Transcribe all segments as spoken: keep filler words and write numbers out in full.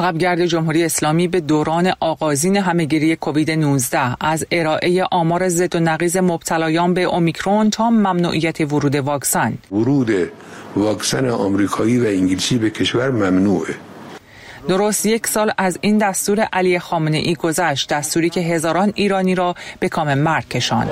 عقبگرد جمهوری اسلامی به دوران آغازین همهگیری کووید نوزده از ارائه آمار ضد و نقیض مبتلایان به اومیکرون تا ممنوعیت ورود واکسن. ورود واکسن آمریکایی و انگلیسی به کشور ممنوعه. درست یک سال از این دستور علی خامنه‌ای گذشت، دستوری که هزاران ایرانی را به کام مرگ کشاند.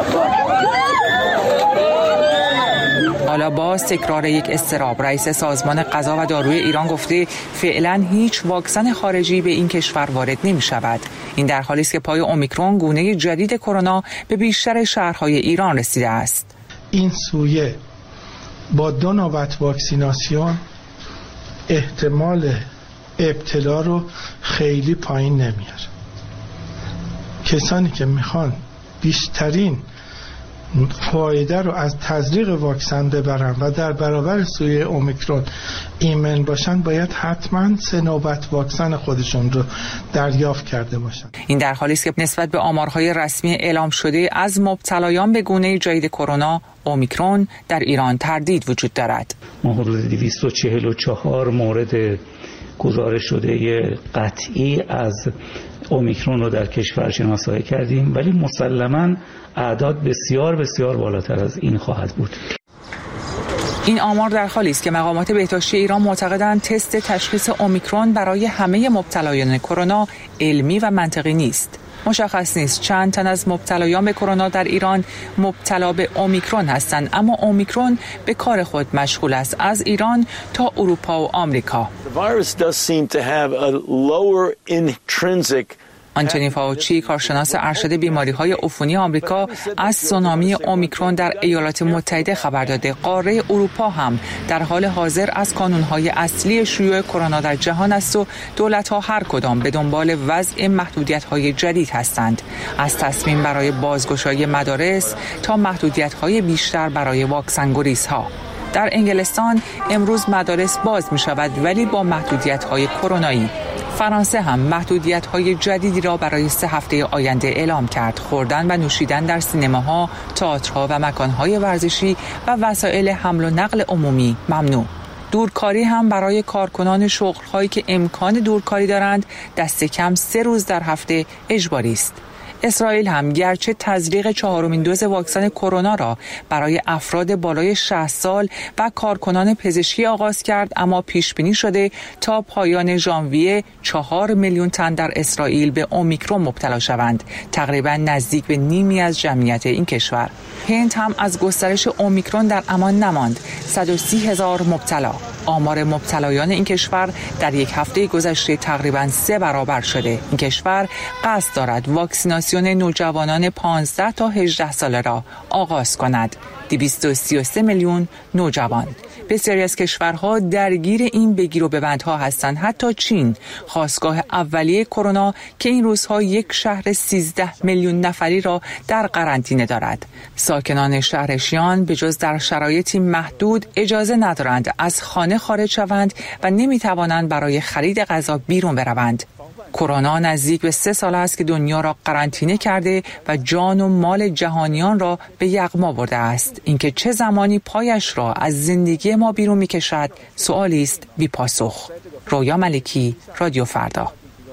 حالا باز تکرار یک اضطراب. رئیس سازمان غذا و داروی ایران گفته فعلا هیچ واکسن خارجی به این کشور وارد نمی شود. این در حالی است که پای اومیکرون گونه جدید کرونا به بیشتر شهرهای ایران رسیده است. این سویه با دو نوبت واکسیناسیون احتمال ابتلا رو خیلی پایین نمیاره. کسانی که میخوان بیشترین فایده رو از تزریق واکسن ببرن و در برابر سویه اومیکرون ایمن باشن، باید حتما سه نوبت واکسن خودشون رو دریافت کرده باشن. این در حالی است که نسبت به آمارهای رسمی اعلام شده از مبتلایان به گونه جدید کرونا اومیکرون در ایران تردید وجود دارد. ما حدود دویست و چهل و چهار مورد گزارش شده قطعی از اومیکرون رو در کشور شناسایی کردیم، ولی مسلماً اعداد بسیار بسیار بالاتر از این خواهد بود. این آمار در حالی است که مقامات بهداشتی ایران معتقدند تست تشخیص اومیکرون برای همه مبتلایان کرونا علمی و منطقی نیست. مشخص نیست چند تن از مبتلایان به کرونا در ایران مبتلا به اومیکرون هستند، اما اومیکرون به کار خود مشغول است از ایران تا اروپا و آمریکا. آنتونی فاوچی، کارشناس ارشد بیماری‌های عفونی آمریکا، از سونامی اومیکرون در ایالات متحده خبر داده. قاره اروپا هم در حال حاضر از کانون‌های اصلی شیوع کرونا در جهان است و دولت‌ها هر کدام به دنبال وضع محدودیت‌های جدید هستند، از تصمیم برای بازگشایی مدارس تا محدودیت‌های بیشتر برای واکسن‌گریزها. در انگلستان امروز مدارس باز می‌شود ولی با محدودیت‌های کرونایی. فرانسه هم محدودیت‌های جدیدی را برای سه هفته آینده اعلام کرد. خوردن و نوشیدن در سینماها، تئاترها و مکان‌های ورزشی و وسایل حمل و نقل عمومی ممنوع. دورکاری هم برای کارکنان شغل‌هایی که امکان دورکاری دارند دست کم سه روز در هفته اجباری است. اسرائیل هم گرچه تزریق چهارمین دوز واکسن کرونا را برای افراد بالای شصت سال و کارکنان پزشکی آغاز کرد، اما پیش بینی شده تا پایان ژانویه چهار میلیون تن در اسرائیل به اومیکرون مبتلا شوند، تقریبا نزدیک به نیمی از جمعیت این کشور. هند هم از گسترش اومیکرون در امان نماند، صد و سی هزار مبتلا. آمار مبتلایان این کشور در یک هفته گذشته تقریبا سه برابر شده. این کشور قصد دارد واکسیناسیون نوجوانان پانزده تا هجده ساله را آغاز کند. دویست و سی و سه میلیون نوجوان. بسیاری از کشورها درگیر این بگیر و ببندها هستند، حتی چین، خاستگاه اولیه کرونا که این روزها یک شهر سیزده میلیون نفری را در قرنطینه دارد. ساکنان شهر شیان به جز در شرایطی محدود اجازه ندارند از خانه خارج شوند و نمیتوانند برای خرید غذا بیرون بروند. کرونا نزدیک به سه سال است که دنیا را قرنطینه کرده و جان و مال جهانیان را به یغما برده است. اینکه چه زمانی پایش را از زندگی ما بیرون می‌کشد سوالی است بی پاسخ. رویا ملکی، رادیو فردا.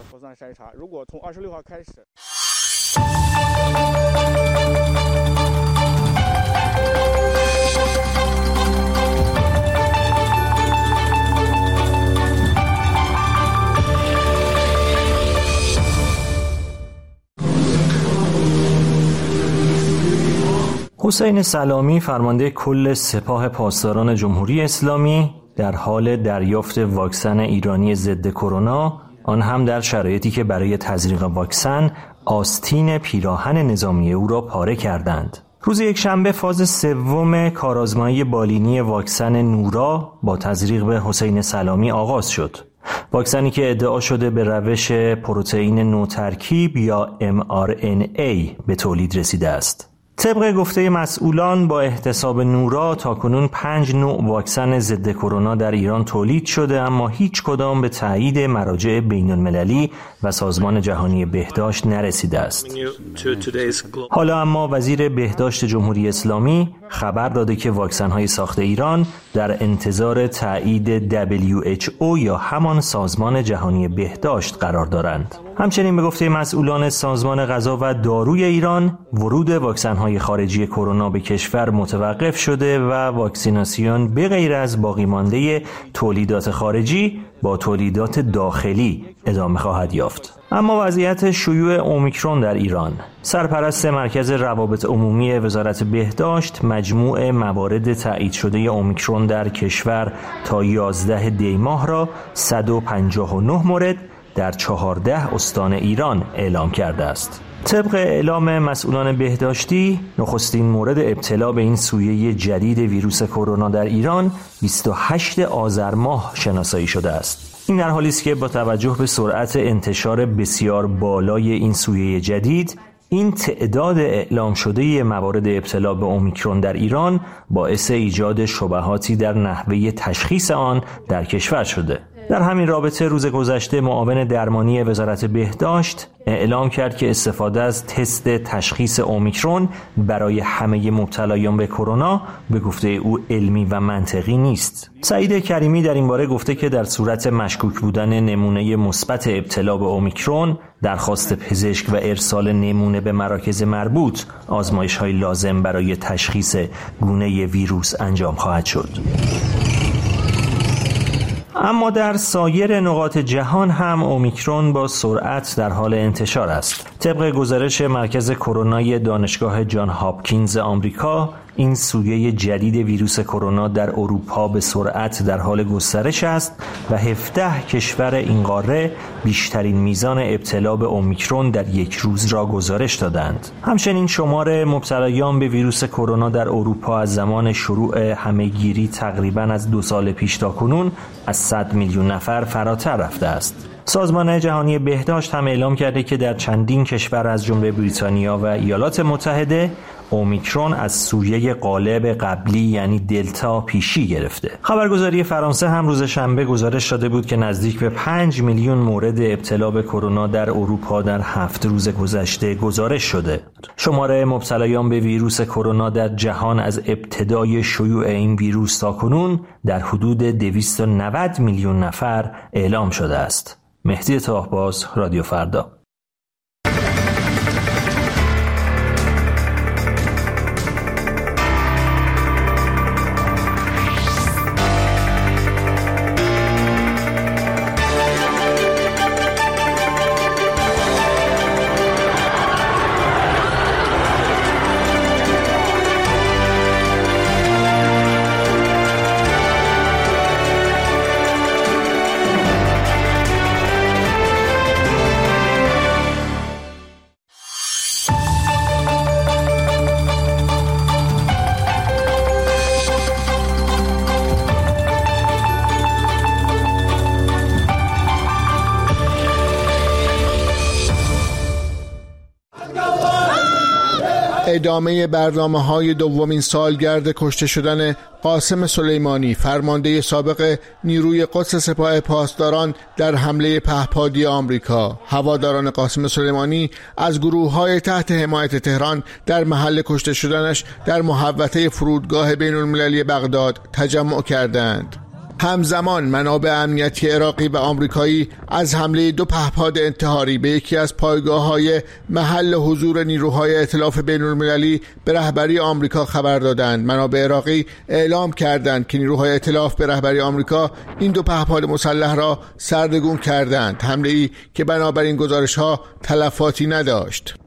حسین سلامی، فرمانده کل سپاه پاسداران جمهوری اسلامی، در حال دریافت واکسن ایرانی ضد کرونا، آن هم در شرایطی که برای تزریق واکسن آستین پیراهن نظامی او را پاره کردند. روز یکشنبه فاز سوم کارآزمایی بالینی واکسن نورا با تزریق به حسین سلامی آغاز شد. واکسنی که ادعا شده به روش پروتئین نوترکیب یا ام آر ان ای به تولید رسیده است. طبق گفته مسئولان با احتساب نورا تاکنون پنج نوع واکسن ضد کرونا در ایران تولید شده، اما هیچ کدام به تایید مراجع بین المللی و سازمان جهانی بهداشت نرسیده است. حالا اما وزیر بهداشت جمهوری اسلامی خبر داده که واکسن‌های ساخت ایران در انتظار تایید دبلیو اچ او یا همان سازمان جهانی بهداشت قرار دارند. همچنین به گفته مسئولان سازمان غذا و داروی ایران، ورود واکسن‌های خارجی کرونا به کشور متوقف شده و واکسیناسیون به غیر از باقی مانده تولیدات خارجی با تولیدات داخلی ادامه خواهد یافت. اما وضعیت شیوع اومیکرون در ایران. سرپرست مرکز روابط عمومی وزارت بهداشت مجموع موارد تایید شده اومیکرون در کشور تا یازده دی ماه را صد و پنجاه و نه مورد در چهارده استان ایران اعلام کرده است. طبق اعلام مسئولان بهداشتی، نخستین مورد ابتلا به این سویه جدید ویروس کرونا در ایران بیست و هشتم آذر ماه شناسایی شده است. این در حالی است که با توجه به سرعت انتشار بسیار بالای این سویه جدید، این تعداد اعلام شده موارد ابتلا به اومیکرون در ایران باعث ایجاد شبهاتی در نحوه تشخیص آن در کشور شده. در همین رابطه روز گذشته معاون درمانی وزارت بهداشت اعلام کرد که استفاده از تست تشخیص اومیکرون برای همه مبتلایان به کرونا به گفته او علمی و منطقی نیست. سعید کریمی در این باره گفته که در صورت مشکوک بودن نمونه مثبت ابتلا به اومیکرون، درخواست پزشک و ارسال نمونه به مراکز مربوط، آزمایش‌های لازم برای تشخیص گونه ویروس انجام خواهد شد. اما در سایر نقاط جهان هم اومیکرون با سرعت در حال انتشار است. طبق گزارش مرکز کرونای دانشگاه جان هاپکینز آمریکا، این سویه جدید ویروس کرونا در اروپا به سرعت در حال گسترش است و هفده کشور این قاره بیشترین میزان ابتلا به اومیکرون در یک روز را گزارش دادند. همچنین شمار مبتلایان به ویروس کرونا در اروپا از زمان شروع همهگیری تقریباً از دو سال پیش تا کنون از صد میلیون نفر فراتر رفته است. سازمان جهانی بهداشت هم اعلام کرده که در چندین کشور از جمله بریتانیا و ایالات متحده اومیکرون از سویه غالب قبلی یعنی دلتا پیشی گرفته. خبرگزاری فرانسه هم روز شنبه گزارش داده بود که نزدیک به پنج میلیون مورد ابتلا به کرونا در اروپا در هفت روز گذشته گزارش شده. شمار مبتلایان به ویروس کرونا در جهان از ابتدای شیوع این ویروس تا کنون در حدود دویست و نود میلیون نفر اعلام شده است. مهدی طاهباز، رادیو فردا. ادامه برنامه‌های دومین سالگرد کشته شدن قاسم سلیمانی، فرمانده سابق نیروی قدس سپاه پاسداران در حمله پهپادی آمریکا. هواداران قاسم سلیمانی از گروه‌های تحت حمایت تهران در محل کشته شدنش در محوطه فرودگاه بین‌المللی بغداد تجمع کردند. همزمان منابع امنیتی عراقی و آمریکایی از حمله دو پهپاد انتحاری به یکی از پایگاه‌های محل حضور نیروهای ائتلاف بین‌المللی به رهبری آمریکا خبر دادند. منابع عراقی اعلام کردند که نیروهای ائتلاف به رهبری آمریکا این دو پهپاد مسلح را سردرگم کردند، حمله‌ای که بنابراین گزارش‌ها تلفاتی نداشت.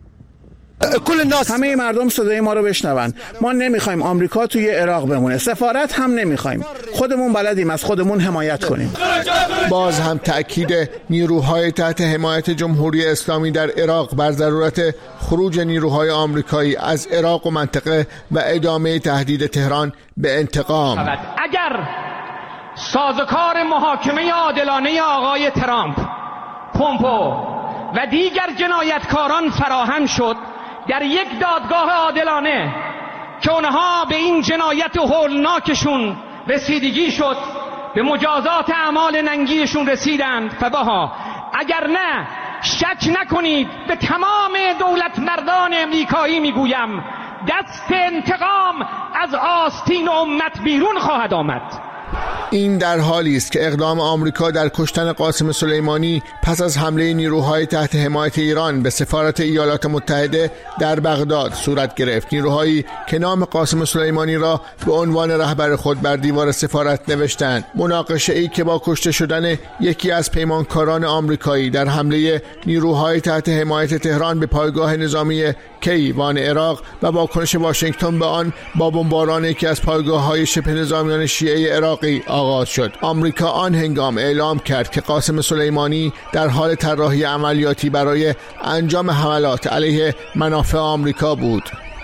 کل الناس، همه مردم صدای ما رو بشنون. ما نمیخوایم آمریکا توی عراق بمونه، سفارت هم نمیخوایم، خودمون بلدیم از خودمون حمایت کنیم. باز هم تأکید نیروهای تحت حمایت جمهوری اسلامی در عراق بر ضرورت خروج نیروهای آمریکایی از عراق و منطقه و ادامه تهدید تهران به انتقام. اگر سازوکار محاکمه عادلانه آقای ترامپ، پومپو و دیگر جنایتکاران فراهم شد در یک دادگاه عادلانه که اونها به این جنایت هولناکشون رسیدگی شد، به مجازات اعمال ننگیشون رسیدند، فبها. اگر نه، شک نکنید به تمام دولت مردان امریکایی میگویم دست انتقام از آستین امت بیرون خواهد آمد. این در حالی است که اقدام آمریکا در کشتن قاسم سلیمانی پس از حمله نیروهای تحت حمایت ایران به سفارت ایالات متحده در بغداد صورت گرفت. نیروهایی که نام قاسم سلیمانی را به عنوان رهبر خود بر دیوار سفارت نوشتند. مناقشه‌ای که با کشته شدن یکی از پیمانکاران آمریکایی در حمله نیروهای تحت حمایت تهران به پایگاه نظامی کیوان عراق و واکنش واشنگتن به آن با بمباران یکی از پایگاه‌های شبه نظامیان شیعه عراقی آغاز شد. آمریکا آن هنگام اعلام کرد که قاسم سلیمانی در حال طراحی عملیاتی برای انجام حملات علیه منافع آمریکا بود.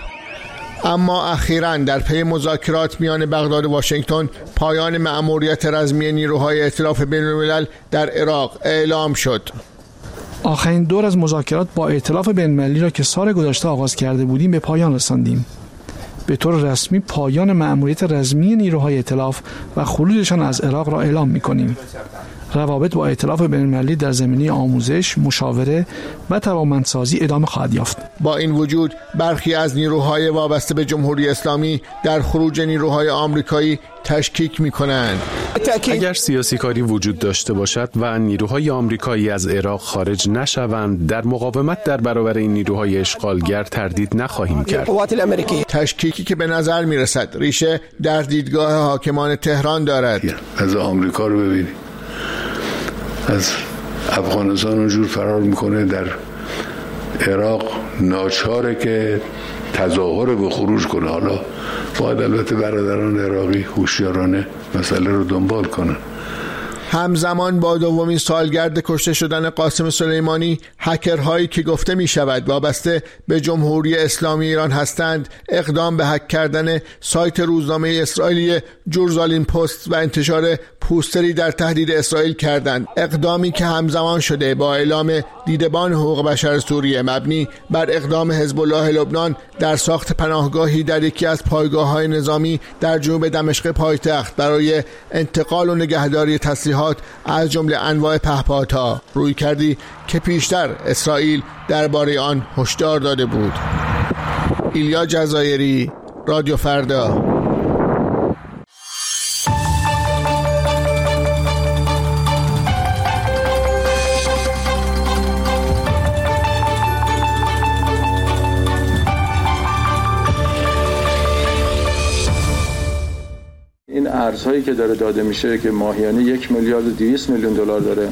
اما اخیراً در پی مذاکرات میان بغداد و واشنگتن پایان مأموریت رزمی نیروهای ائتلاف بین‌الملل در عراق اعلام شد. آخرین دور از مذاکرات با ائتلاف بین‌المللی را که سال گذشته آغاز کرده بودیم به پایان رساندیم. به طور رسمی پایان مأموریت رزمی نیروهای ائتلاف و خروجشان از عراق را اعلام می‌کنیم. روابط با ائتلاف بین‌المللی در زمینه آموزش، مشاوره و توانمندسازی ادامه خواهد یافت. با این وجود برخی از نیروهای وابسته به جمهوری اسلامی در خروج نیروهای آمریکایی تشکیک می‌کنند. اگر سیاسی کاری وجود داشته باشد و نیروهای آمریکایی از عراق خارج نشوند، در مقاومت در برابر این نیروهای اشغالگر تردید نخواهیم کرد. تشکیکی که به نظر می‌رسد ریشه در دیدگاه حاکمان تهران دارد. از آمریکا رو ببینید، از افغانستان اونجور فرار میکنه، در عراق ناچاره که تظاهر به خروج کنه. حالا باید البته برادران عراقی هوشیارانه مسئله رو دنبال کنن. همزمان با دومین سالگرد کشته شدن قاسم سلیمانی، هکرهایی که گفته می شود وابسته به جمهوری اسلامی ایران هستند اقدام به هک کردن سایت روزنامه اسرائیلی جورزالیم پست و انتشار پوستری در تهدید اسرائیل کردند. اقدامی که همزمان شده با اعلام دیدبان حقوق بشر سوریه مبنی بر اقدام حزب الله لبنان در ساخت پناهگاهی در یکی از پایگاه‌های نظامی در جنوب دمشق پایتخت برای انتقال و نگهداری تسلیحات از جمله انواع پهپادها، روی کردی که پیشتر اسرائیل درباره آن هشدار داده بود. ایلیا جزایری، رادیو فردا. این ارزهایی که داره داده میشه که ماهیانه یک میلیارد و دویست میلیون دلار داره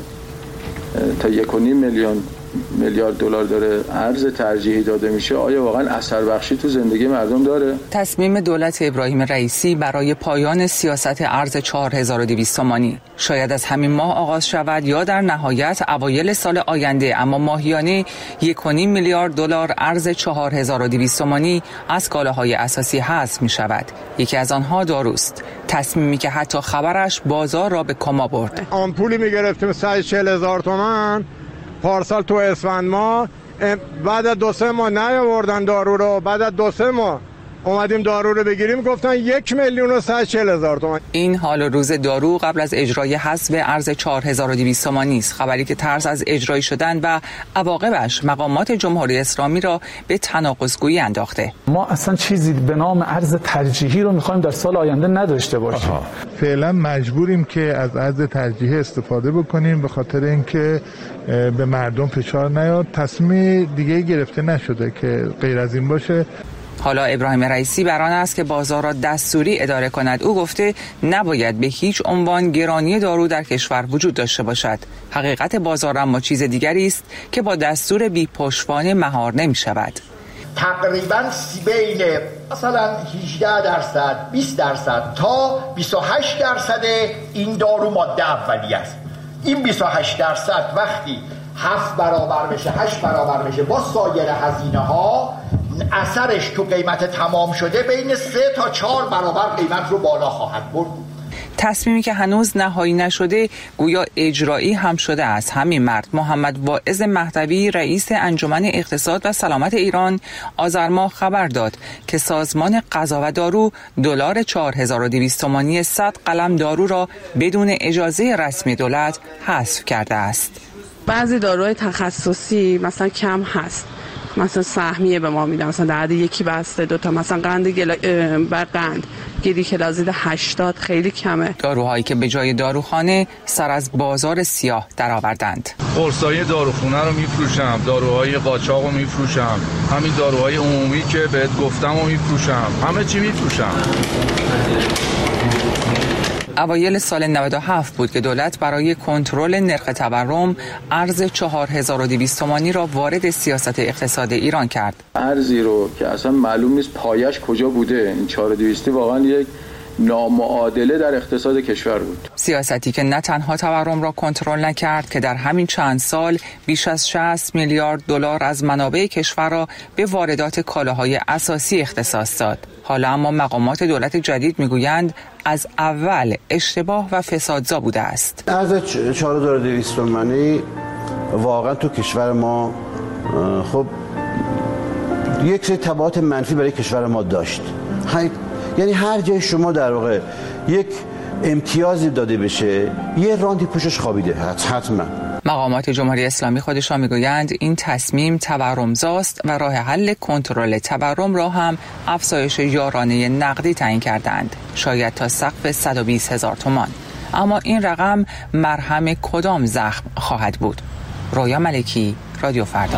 تا یک و نیم میلیون میلیارد دلار داره ارز ترجیحی داده میشه، آیا واقعا اثر بخشی تو زندگی مردم داره؟ تصمیم دولت ابراهیم رئیسی برای پایان سیاست ارز چهار هزار و دویست تومانی شاید از همین ماه آغاز شود یا در نهایت اوایل سال آینده، اما ماهیانه یک و نیم میلیارد دلار ارز چهار هزار و دویست تومانی از کالاهای اساسی حذف می شود. یکی از آنها داروست، تصمیمی که حتی خبرش بازار را به کما برد. آمپولی می گرفتیم صد و چهل هزار تومان پارسال تو اسفند ماه، بعد از دو سه ماه نیاوردن دارو رو، بعد از دو سه ماه اومدیم دارو رو بگیریم گفتن یک میلیون و صد و چهل هزار تومان. این حال و روز دارو قبل از اجرای حذف ارز چهار هزار و دویست تومانی است، خبری که ترس از اجرای شدن و عواقبش مقامات جمهوری اسلامی را به تناقض‌گویی انداخته. ما اصلا چیزی به نام ارز ترجیحی رو می‌خوایم در سال آینده نداشته باشیم. آها. فعلا مجبوریم که از ارز ترجیحی استفاده بکنیم به خاطر اینکه به مردم فشار نیاد. تصمیم دیگه گرفته نشده که غیر از این باشه. حالا ابراهیم رئیسی بر آن است که بازار را دستوری اداره کند. او گفته نباید به هیچ عنوان گرانی دارو در کشور وجود داشته باشد. حقیقت بازار اما چیز دیگری است که با دستور بی پشتوانه مهار نمی شود. تقریباً بین مثلا هجده درصد بیست درصد تا بیست و هشت درصد این دارو ماده اولیه است. این بیست و هشت درصد وقتی هفت برابر بشه، هشت برابر بشه با سایر هزینه ها، اثرش تو قیمت تمام شده بین سه تا چهار برابر قیمت رو بالا خواهد برد. تصمیمی که هنوز نهایی نشده گویا اجرایی هم شده است. همین مرد محمد واعظ مهدوی رئیس انجمن اقتصاد و سلامت ایران آذر ماه خبر داد که سازمان غذا و دارو دلار چهار هزار و دویست تومانی صد قلم دارو را بدون اجازه رسمی دولت حذف کرده است. بعضی داروهای تخصصی مثلا کم هست، مثلا سهمیه به ما میدن، مثلا در حد یکی بسته دو تا، مثلا قند گلا... بر قند گلیکلازید هشتاد خیلی کمه. داروهایی که به جای داروخانه سر از بازار سیاه درآوردند. قرصای داروخونه رو میفروشم، داروهای قاچاق رو میفروشم، همین داروهای عمومی که بهت گفتم رو میفروشم، همه چی میفروشم. اوایل سال نود و هفت بود که دولت برای کنترل نرخ تورم ارز چهار هزار و دویست تومانی را وارد سیاست اقتصاد ایران کرد. ارزی رو که اصلا معلوم نیست پایش کجا بوده، این چهار هزار و دویست واقعا یک نامعادله در اقتصاد کشور بود. سیاستی که نه تنها تورم را کنترل نکرد که در همین چند سال بیش از شصت میلیارد دلار از منابع کشور را به واردات کالاهای اساسی اختصاص داد. حالا اما مقامات دولت جدید میگویند از اول اشتباه و فسادزا بوده است. ارز چهار هزار و دویست تومانی واقعا تو کشور ما خب یک سری تبعات منفی برای کشور ما داشت. یعنی هر جای شما در واقع یک امتیازی داده بشه یه راندی پوشش خوابیده حتما. مقامات جمهوری اسلامی خودشان میگویند این تصمیم تورمزاست و راه حل کنترل تورم را هم افزایش یارانه نقدی تعیین کردند، شاید تا سقف صد و بیست هزار تومان. اما این رقم مرهم کدام زخم خواهد بود؟ رویا ملکی، رادیو فردا.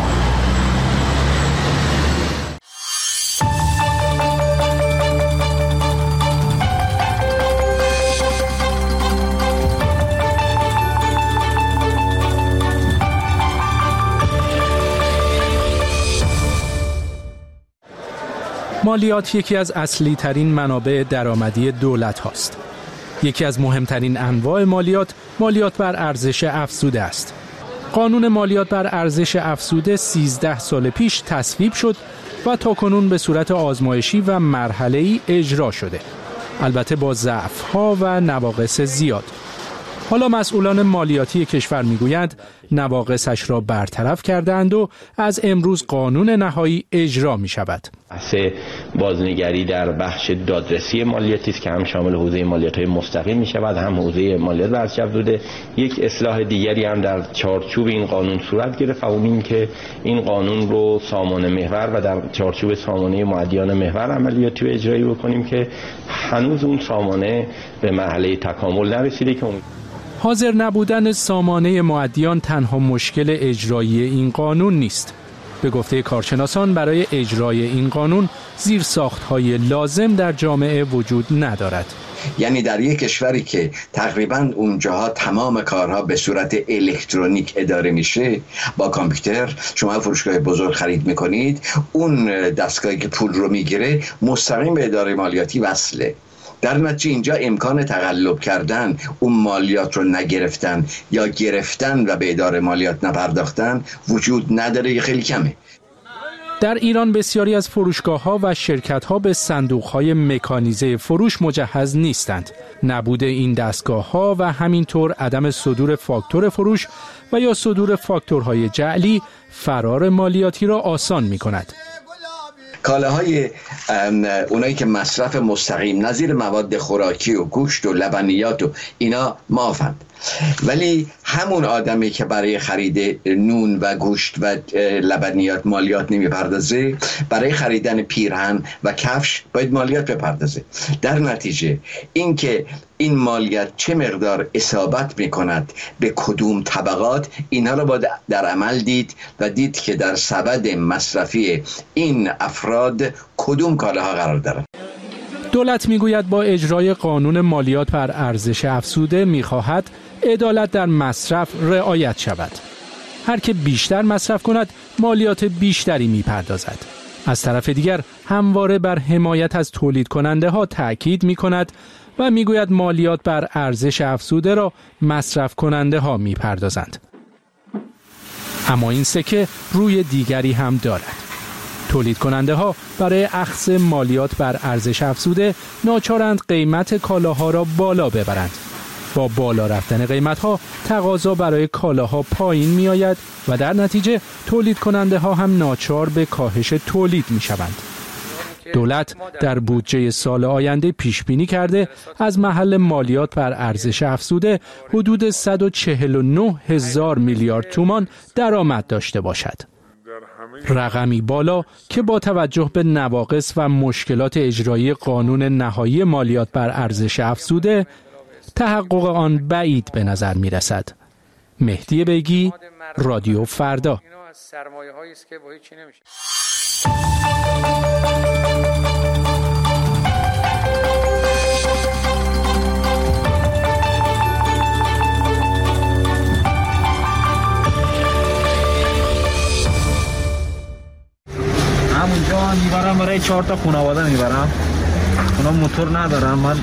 مالیات یکی از اصلی ترین منابع درآمدی دولت هاست. یکی از مهمترین انواع مالیات، مالیات بر ارزش افزوده است. قانون مالیات بر ارزش افزوده سیزده سال پیش تصویب شد و تاکنون به صورت آزمایشی و مرحله‌ای اجرا شده. البته با ضعف‌ها و نواقص زیاد. حالا مسئولان مالیاتی کشور میگویند نواقصش را برطرف کردند و از امروز قانون نهایی اجرا می شود. بحث بازنگری در بخش دادرسی مالیاتی است که هم شامل حوزه مالیات‌های مستقیم می شود، هم حوزه مالیات بر ارزش افزوده. یک اصلاح دیگری هم در چارچوب این قانون صورت گرفت و اون این که این قانون رو سامانه محور و در چارچوب سامانه معدیان محور عملیاتی و اجرایی بکنیم که هنوز اون سامانه به مرحله تکامل نرسیده. که حاضر نبودن سامانه معدیان تنها مشکل اجرایی این قانون نیست. به گفته کارشناسان برای اجرای این قانون زیرساخت‌های لازم در جامعه وجود ندارد. یعنی در یک کشوری که تقریباً اونجاها تمام کارها به صورت الکترونیک اداره میشه، با کامپیوتر شما فروشگاه بزرگ خرید میکنید، اون دستگاهی که پول رو میگیره مستقیم به اداره مالیاتی وصله. در نتیجه اینجا امکان تقلب کردن اون مالیات رو نگرفتن یا گرفتن و به اداره مالیات نپرداختن وجود نداره، خیلی کمه. در ایران بسیاری از فروشگاه‌ها و شرکت‌ها به صندوق‌های مکانیزه فروش مجهز نیستند. نبود این دستگاه‌ها و همینطور عدم صدور فاکتور فروش و یا صدور فاکتورهای جعلی فرار مالیاتی را آسان می‌کند. کالاهای اونایی که مصرف مستقیم نظیر مواد خوراکی و گوشت و لبنیات و اینا معافند، ولی همون آدمی که برای خرید نون و گوشت و لبنیات مالیات نمیپردازه، برای خریدن پیرهن و کفش باید مالیات بپردازه. در نتیجه اینکه این مالیات چه مقدار اصابت میکند به کدوم طبقات، اینها رو باید در عمل دید و دید که در سبد مصرفی این افراد کدوم کالاها قرار دارند. دولت میگوید با اجرای قانون مالیات بر ارزش افزوده میخواهد عدالت در مصرف رعایت شود. هر که بیشتر مصرف کند مالیات بیشتری میپردازد. از طرف دیگر همواره بر حمایت از تولید کننده ها تأکید میکند و میگوید مالیات بر ارزش افزوده را مصرف کننده ها میپردازند. اما این سکه روی دیگری هم دارد. تولید کننده ها برای اخذ مالیات بر ارزش افزوده ناچارند قیمت کالاها را بالا ببرند. با بالا رفتن قیمت ها تقاضا برای کالاها پایین می آید و در نتیجه تولید کننده ها هم ناچار به کاهش تولید می شوند. دولت در بودجه سال آینده پیش بینی کرده از محل مالیات بر ارزش افزوده حدود صد و چهل و نه هزار میلیارد تومان درآمد داشته باشد. رقمی بالا که با توجه به نواقص و مشکلات اجرایی قانون نهایی مالیات بر ارزش افزوده تحقق آن بعید به نظر می رسد. مهدی بیگی، رادیو فردا. همونجا میبرم برای چهار تا خانواده میبرم. اونا موتور ندارن، من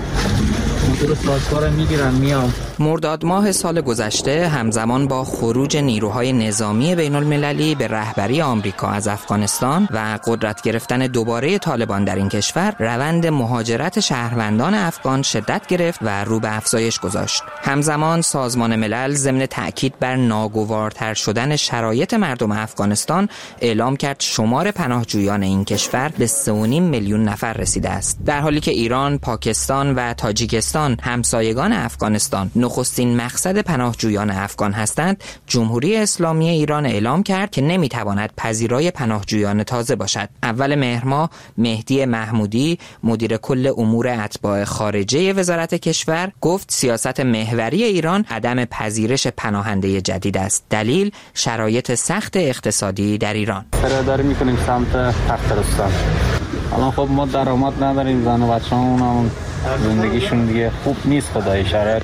موتور سازکارم میگیرم میام. مرداد ماه سال گذشته همزمان با خروج نیروهای نظامی بین المللی به رهبری آمریکا از افغانستان و قدرت گرفتن دوباره طالبان در این کشور، روند مهاجرت شهروندان افغان شدت گرفت و رو به افزایش گذاشت. همزمان سازمان ملل ضمن تأکید بر ناگوارتر شدن شرایط مردم افغانستان اعلام کرد شمار پناهجویان این کشور به سه و نیم میلیون نفر رسیده است، در حالی که ایران، پاکستان و تاجیکستان همسایگان افغانستان نخستین مقصد پناهجویان افغان هستند. جمهوری اسلامی ایران اعلام کرد که نمیتواند پذیرای پناهجویان تازه باشد. اول مهر ماه مهدی محمودی، مدیر کل امور اتباع خارجه وزارت کشور، گفت سیاست محوری ایران عدم پذیرش پناهنده جدید است. دلیل شرایط سخت اقتصادی در ایران. فراداری میکنیم سمت تخترستان. الان خب ما درآمد نداریم، زن و بچه‌مون هم زندگیشون دیگه خوب نیست، خدای شرایط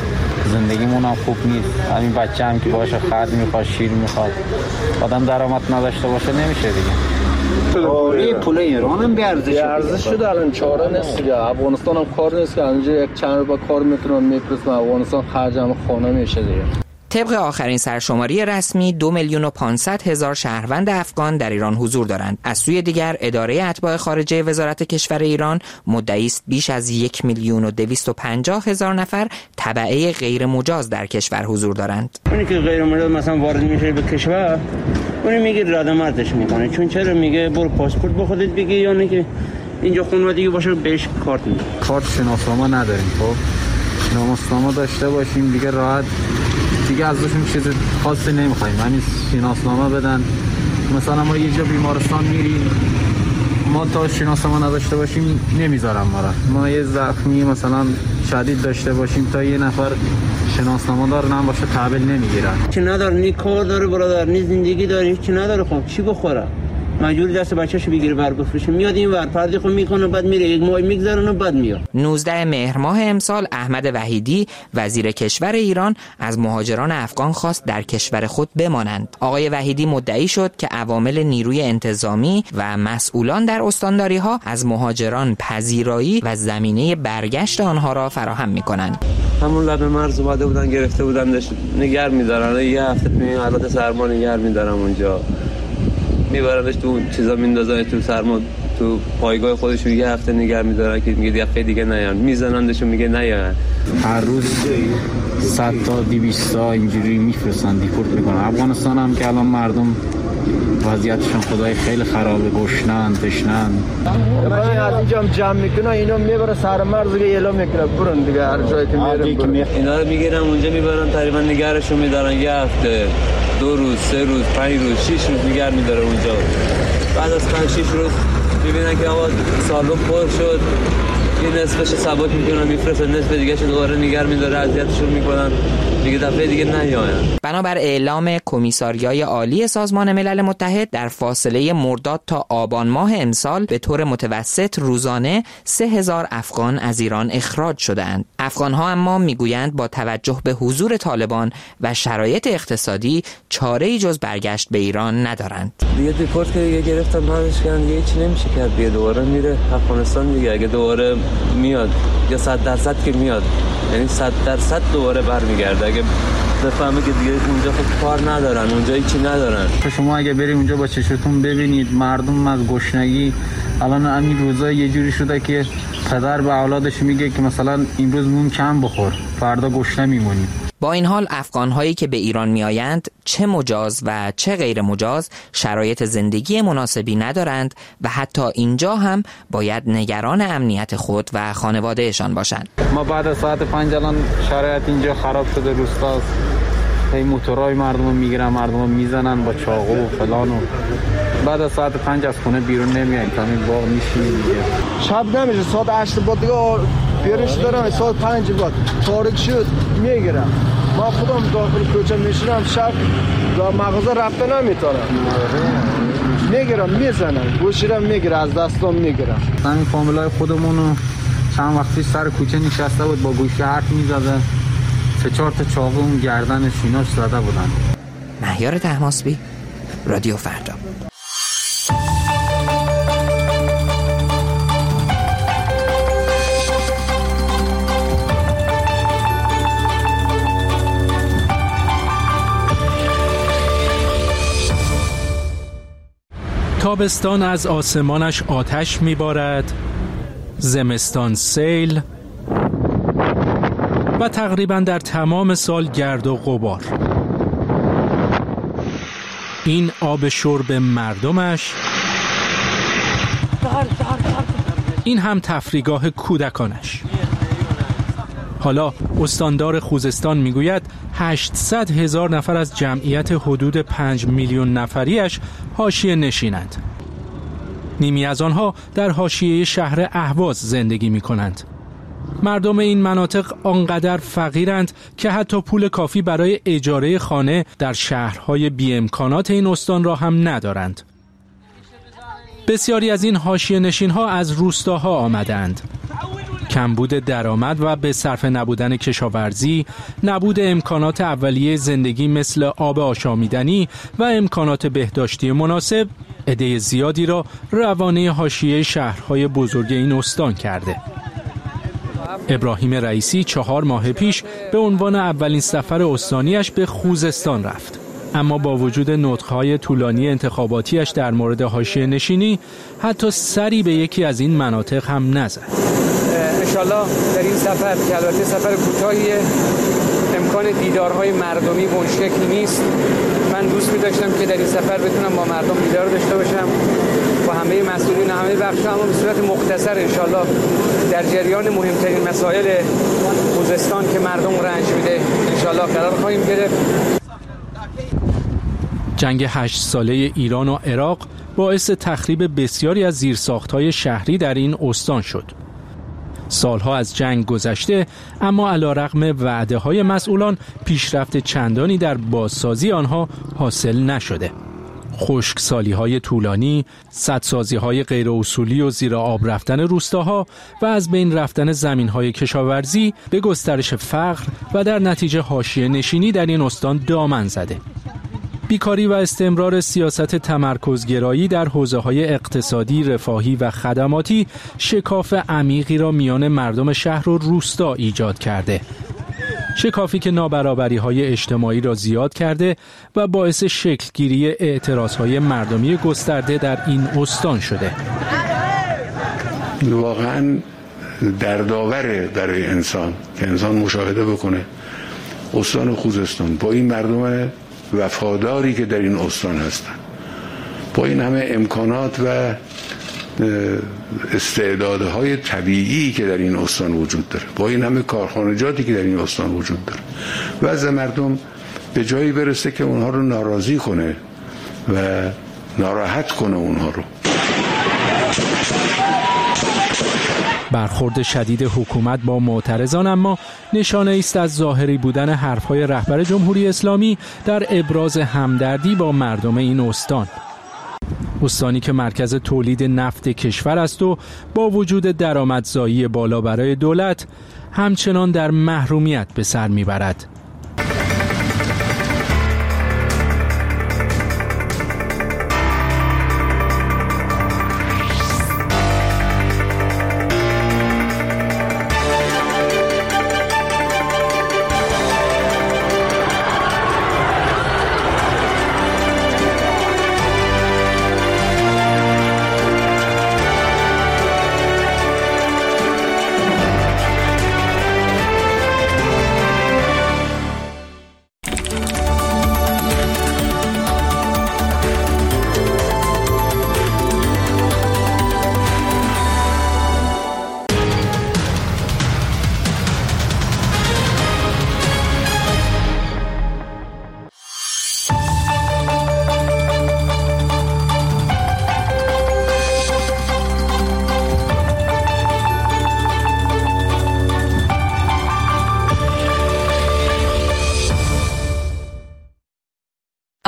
زندگیمون هم خوب نیست. همین بچه هم که باشه خرد میخواد، شیر میخواد، آدم درآمد نداشته باشه نمیشه دیگه. این پول ایران هم بیارزش ارزش شده، الان چاره نیست دیگه. افغانستان هم کار نیست که اینجا یک چند روبه کار میتونم میپرسم، افغانستان خرجم خانه میشه دیگه. طبق آخرین سرشماری رسمی دو میلیون و پانصد هزار شهروند افغان در ایران حضور دارند. از سوی دیگر اداره اتباع خارجه وزارت کشور ایران مدعی است بیش از یک میلیون و دویست و پنجاه هزار نفر تبعه غیر مجاز در کشور حضور دارند. اونی که غیر مجاز مثلا وارد میشه به کشور، اونی میگه رد مردش میکنه، چون چرا میگه برو پاسپورت به خودت بگی، یا نه که اینجا خانوادگی باشه بهش کارت میده. کارت شناسنامه نداریم، خب شناسنامه داشته باشیم دیگه راحت دیگه ازشون چیز خاصی نمیخوایم، همین شناسنامه بدن. مثلا ما یه جا بیمارستان میریم، ما تا شناسنامه نداشته باشیم نمیذارم ما را. ما یه زخمی مثلا شدید داشته باشیم تا یه نفر شناسنامه دار نم باشه تحویل نمیگیرن. چی نداره، نی کار داره برادر، نی زندگی داره، چی نداره، خب چی بخوره؟ مجبور دست بچه‌شو بگیره بر بفروشه، میاد این ور پردی خود میکنه، بعد میره یک ماه میگذرونه بعد میاد. نوزده مهر ماه امسال احمد وحیدی وزیر کشور ایران از مهاجران افغان خواست در کشور خود بمانند. آقای وحیدی مدعی شد که عوامل نیروی انتظامی و مسئولان در استانداری‌ها از مهاجران پذیرایی و زمینه برگشت آنها را فراهم میکنند. همون لب مرز اومده بودن گرفته بودن نگار می‌دارن، یه هفته تو این حالت سرما نگار می‌دارن اونجا، میبرنش تو چیزا میندازن تو سرما تو پایگاه خودشون، یه هفته نگه میدارن که میگه دفعه دیگه نیان، میزنندشون میگه نیان. هر روز صد تا دویست تا اینجوری میفرستن دیپورت میکنن. افغانستان هم که الان مردم وضعیتشون خدای خیلی خرابه، گشنن تشنن. از اینجا جمع میکنه اینا میبرن سر مرز دیگه اعلام میکنه برن دیگه هر جایی که میرن اینا رو میگیرن اونجا میبرن تقریبا نگارشون میدارن، یه هفته دو روز سه روز پنج روز شش روز نگار میداره اونجا. بعد از پنج شش روز میبینن که آقا سالن پر شد، یه نصفش سبک میکنن میفرستن، نصف دیگه شو دوباره نگار میداره، اذیتشون میکنن دیگه دفعه دیگه نیاین. بنابر اعلام کمیساریای عالی سازمان ملل متحد در فاصله مرداد تا آبان ماه امسال به طور متوسط روزانه سه هزار افغان از ایران اخراج شدند. افغان‌ها اما میگویند با توجه به حضور طالبان و شرایط اقتصادی چاره‌ای جز برگشت به ایران ندارند. دیگه دیپورت که دیگه گرفتن بعدش کردن دیگه چی نمیشه کرد، دیگه دوباره میره افغانستان دیگه. اگه دوباره میاد یا صد درصد که میاد، یعنی صد درصد دوباره برمیگرده. اگه بفهمه که دیگه اونجا خب کار ندارن، اونجا هیچی ندارن. شما اگه برید اونجا با چشتون ببینید مردم از گشنگی الان همین روزا یه جوری شده که پدر به اولادش میگه که مثلا امروز نون کم بخور فردا گشنه میمونی. با این حال افغان‌هایی که به ایران میآیند چه مجاز و چه غیر مجاز شرایط زندگی مناسبی ندارند و حتی اینجا هم باید نگران امنیت خود و خانوادهشان باشند. ما بعد از ساعت پنج الان شرایط اینجا خراب شده، روستاست، این موتورای مردم رو میگیرن، مردم رو میزنن با چاقو و فلان و بعد از ساعت پنج از خونه بیرون نمیاییم تا این باغ میشینیم دیگه. شب نمیشه، ساعت هشت بعد دیگه بیرش دارم، ساعت پنج بعد تاریک شد میگیرم. ما خودم داخل کوچه میشینم، شب و مغازه رفته نمیتونم، میگیرم میزنم، گوشیرم میگیره، از دستم میگیرم. همین فامیلای خودمونو چند وقتی سر کوچه نشسته بود با گوشی حرف میزده، سه چهار تا چاقو اون گردن سیناش زده بودن. مهیار طهماسبی، رادیو فردا. تابستان از آسمانش آتش میبارد، زمستان سیل و تقریبا در تمام سال گرد و غبار. این آب شرب مردمش، این هم تفریحگاه کودکانش. حالا استاندار خوزستان میگوید هشتصد هزار نفر از جمعیت حدود پنج میلیون نفریش حاشیه نشینند. نیمی از آنها در حاشیه شهر اهواز زندگی می کنند. مردم این مناطق آنقدر فقیرند که حتی پول کافی برای اجاره خانه در شهرهای بی امکانات این استان را هم ندارند. بسیاری از این حاشیه نشین‌ها از روستاها آمدند. کمبود درآمد و به صرف نبودن کشاورزی، نبود امکانات اولیه زندگی مثل آب آشامیدنی و امکانات بهداشتی مناسب، عده زیادی را روانه حاشیه شهرهای بزرگ این استان کرده. ابراهیم رئیسی چهار ماه پیش به عنوان اولین سفر استانیش به خوزستان رفت. اما با وجود نطق‌های طولانی انتخاباتیش در مورد حاشیه نشینی، حتی سری به یکی از این مناطق هم نزد. انشالله در این سفر که البته سفر کوتاهیه، امکان دیدارهای مردمی به اون شکل نیست. من دوست می‌داشتم که در این سفر بتونم با مردم دیدار داشته باشم، با همه مسئولین همه بخش‌ها، اما به صورت مختصر انشالله در جریان مهمترین مسائل خوزستان که مردم رنج میده انشالله قرار خواهیم گرفت. جنگ هشت ساله ایران و عراق باعث تخریب بسیاری از زیرساخت‌های شهری در این استان شد. سالها از جنگ گذشته، اما علیرغم وعده‌های مسئولان پیشرفت چندانی در بازسازی آنها حاصل نشده. خشکسالی‌های طولانی، سدسازی‌های غیر اصولی و زیر آب رفتن روستاها و از بین رفتن زمین‌های کشاورزی به گسترش فقر و در نتیجه حاشیه نشینی در این استان دامن زده. بیکاری و استمرار سیاست تمرکزگرایی در حوزه‌های اقتصادی، رفاهی و خدماتی شکاف عمیقی را میان مردم شهر و روستا ایجاد کرده. شکافی که نابرابری‌های اجتماعی را زیاد کرده و باعث شکلگیری اعتراض‌های مردمی گسترده در این استان شده. واقعاً دردآوره برای انسان که انسان مشاهده بکنه استان خوزستان با این مردم وفاداری که در این استان هستن، با این همه امکانات و استعدادهای طبیعی که در این استان وجود داره، با این همه کارخانجاتی که در این استان وجود داره، وضع مردم به جایی برسه که اونها رو ناراضی کنه و ناراحت کنه اونها رو. برخورد شدید حکومت با معترضان اما نشانه است از ظاهری بودن حرفهای رهبر جمهوری اسلامی در ابراز همدردی با مردم این استان. استانی که مرکز تولید نفت کشور است و با وجود درآمدزایی بالا برای دولت همچنان در محرومیت به سر میبرد.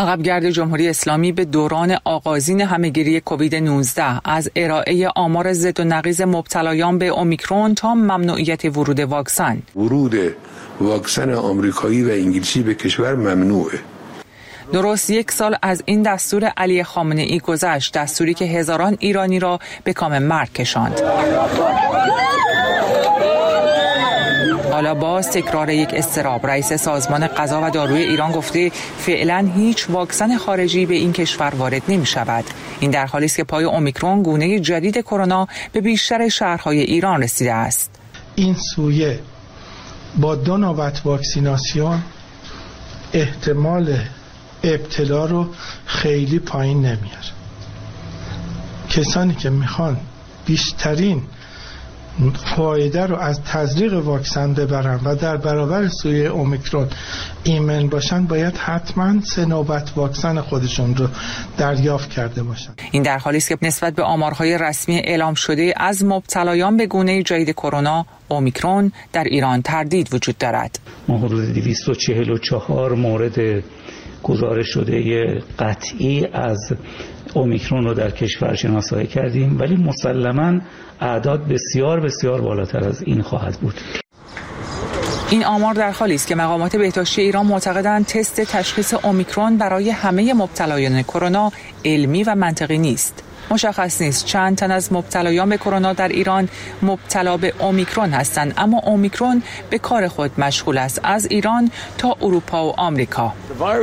عقبگرد جمهوری اسلامی به دوران آغازین همهگیری کووید نوزده از ارائه آمار ضد و نقیض مبتلایان به اومیکرون تا ممنوعیت ورود واکسن. ورود واکسن آمریکایی و انگلیسی به کشور ممنوعه. درست یک سال از این دستور علی خامنه ای گذشت، دستوری که هزاران ایرانی را به کام مرگ کشاند. حالا باز تکرار یک اضطراب. رئیس سازمان غذا و داروی ایران گفته فعلا هیچ واکسن خارجی به این کشور وارد نمی شود. این در حالی است که پای اومیکرون گونه جدید کرونا به بیشتر شهرهای ایران رسیده است. این سویه با دو نوبت واکسیناسیون احتمال ابتلا رو خیلی پایین نمیاره. کسانی که میخوان بیشترین فایده رو از تزریق واکسن ببرن و در برابر سویه اومیکرون ایمن باشن، باید حتما سه نوبت واکسن خودشون رو دریافت کرده باشن. این در حالی است که نسبت به آمارهای رسمی اعلام شده از مبتلایان به گونه جدید کرونا اومیکرون در ایران تردید وجود دارد. ما حدود دویست و چهل و چهار مورد گزارش شده قطعی از اومیکرون رو در کشور شناسایی کردیم، ولی مسلماً اعداد بسیار بسیار بالاتر از این خواهد بود. این آمار در حالی است که مقامات بهداشتی ایران معتقدند تست تشخیص اومیکرون برای همه مبتلایان کرونا علمی و منطقی نیست. مشخص نیست چند تن از مبتلایان به کرونا در ایران مبتلا به اومیکرون هستند، اما اومیکرون به کار خود مشغول است از ایران تا اروپا و آمریکا.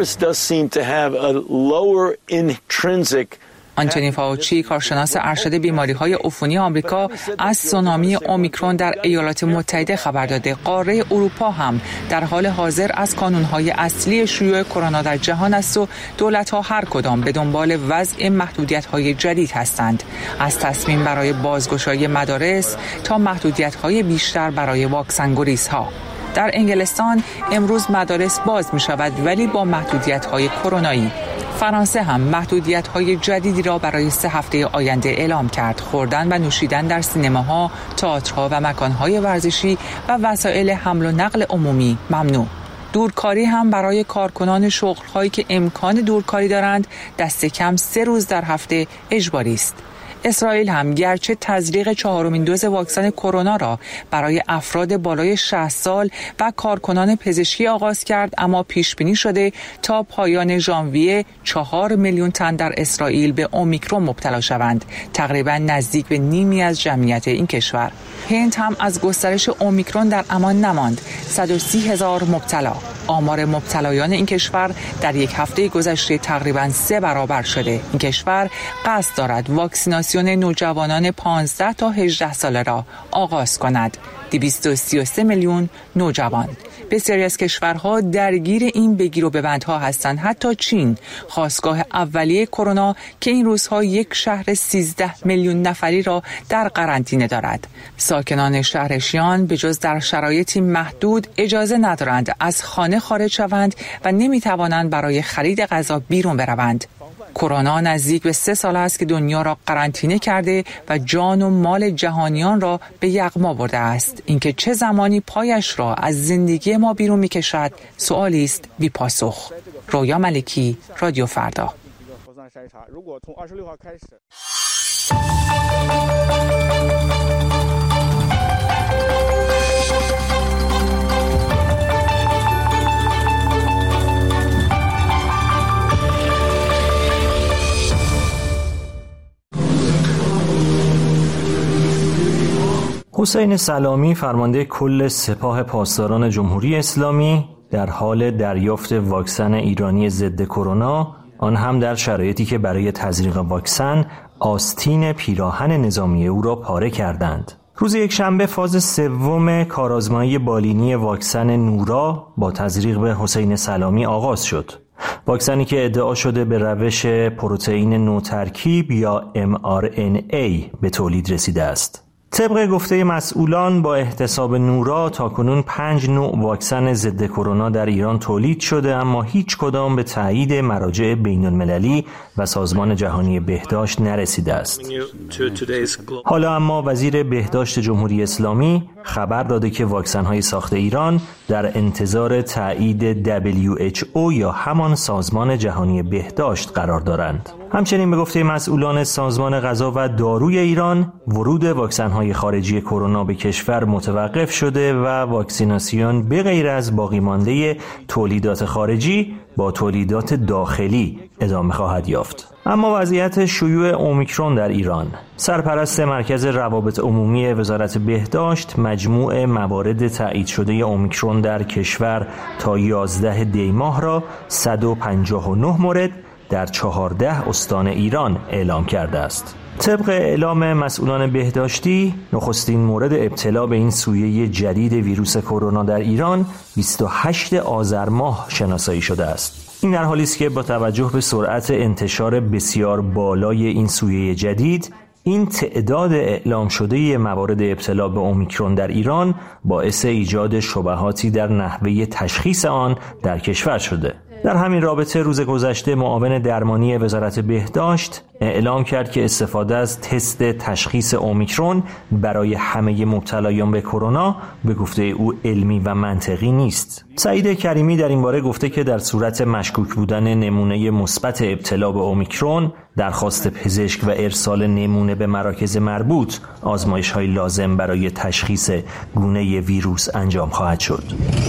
آنتونی فاوچی، کارشناس ارشد بیماری‌های عفونی آمریکا، از سونامی اومیکرون در ایالات متحده خبر داده. قاره اروپا هم در حال حاضر از کانون‌های اصلی شیوع کرونا در جهان است و دولت‌ها هر کدام به دنبال وضع محدودیت‌های جدید هستند، از تصمیم برای بازگشایی مدارس تا محدودیت‌های بیشتر برای واکسن‌گریزها. در انگلستان امروز مدارس باز می‌شود ولی با محدودیت‌های کرونایی. فرانسه هم محدودیت‌های جدیدی را برای سه هفته آینده اعلام کرد. خوردن و نوشیدن در سینماها، تئاترها و مکان‌های ورزشی و وسایل حمل و نقل عمومی ممنوع. دورکاری هم برای کارکنان شغل‌هایی که امکان دورکاری دارند دست کم سه روز در هفته اجباری است. اسرائیل هم گرچه تزریق چهارمین دوز واکسن کرونا را برای افراد بالای شصت سال و کارکنان پزشکی آغاز کرد، اما پیش بینی شده تا پایان ژانویه چهار میلیون تن در اسرائیل به اومیکرون مبتلا شوند، تقریبا نزدیک به نیمی از جمعیت این کشور. هند هم از گسترش اومیکرون در امان نماند، صد و سی هزار مبتلا. آمار مبتلایان این کشور در یک هفته گذشته تقریبا سه برابر شده. این کشور قصد دارد واکسیناسیون نوجوانان پانزده تا هجده ساله را آغاز کند. دویست و سی و سه میلیون نوجوان. بسیاری از کشورها درگیر این بگیر و ببندها هستند، حتی چین، خاستگاه اولیه کرونا که این روزها یک شهر سیزده میلیون نفری را در قرنطینه دارد. ساکنان شهر شیان به جز در شرایطی محدود اجازه ندارند از خانه خارج شوند و نمیتوانند برای خرید غذا بیرون بروند. کرونا نزدیک به سه سال است که دنیا را قرنطینه کرده و جان و مال جهانیان را به یغما برده است. اینکه چه زمانی پایش را از زندگی ما بیرون می‌کشد سوالی است بی پاسخ. رویا ملکی، رادیو فردا. حسین سلامی، فرمانده کل سپاه پاسداران جمهوری اسلامی، در حال دریافت واکسن ایرانی ضد کرونا، آن هم در شرایطی که برای تزریق واکسن آستین پیراهن نظامی او را پاره کردند. روز یکشنبه فاز سوم کارآزمایی بالینی واکسن نورا با تزریق به حسین سلامی آغاز شد. واکسنی که ادعا شده به روش پروتئین نوترکیب یا ام آر ان ای به تولید رسیده است. طبق گفته مسئولان با احتساب نورا تاکنون پنج نوع واکسن ضد کرونا در ایران تولید شده، اما هیچ کدام به تایید مراجع بین المللی و سازمان جهانی بهداشت نرسیده است. حالا اما وزیر بهداشت جمهوری اسلامی خبر داده که واکسن های ساخت ایران در انتظار تایید دبلیو اچ او یا همان سازمان جهانی بهداشت قرار دارند. همچنین به گفته مسئولان سازمان غذا و داروی ایران ورود واکسن های خارجی کرونا به کشور متوقف شده و واکسیناسیون به غیر از باقی مانده تولیدات خارجی با تولیدات داخلی ادامه خواهد یافت. اما وضعیت شیوع اومیکرون در ایران. سرپرست مرکز روابط عمومی وزارت بهداشت مجموع موارد تایید شده اومیکرون در کشور تا یازده دی ماه را صد و پنجاه و نه مورد در چهارده استان ایران اعلام کرده است. طبق اعلام مسئولان بهداشتی، نخستین مورد ابتلا به این سویه جدید ویروس کرونا در ایران بیست و هشتم آذر ماه شناسایی شده است. این در حالی است که با توجه به سرعت انتشار بسیار بالای این سویه جدید، این تعداد اعلام شده موارد ابتلا به اومیکرون در ایران باعث ایجاد شبهاتی در نحوه تشخیص آن در کشور شده. در همین رابطه روز گذشته معاون درمانی وزارت بهداشت اعلام کرد که استفاده از تست تشخیص اومیکرون برای همه مبتلایان به کرونا به گفته او علمی و منطقی نیست. سعید کریمی در این باره گفته که در صورت مشکوک بودن نمونه مثبت ابتلا به اومیکرون، درخواست پزشک و ارسال نمونه به مراکز مربوط، آزمایش‌های لازم برای تشخیص گونه ویروس انجام خواهد شد.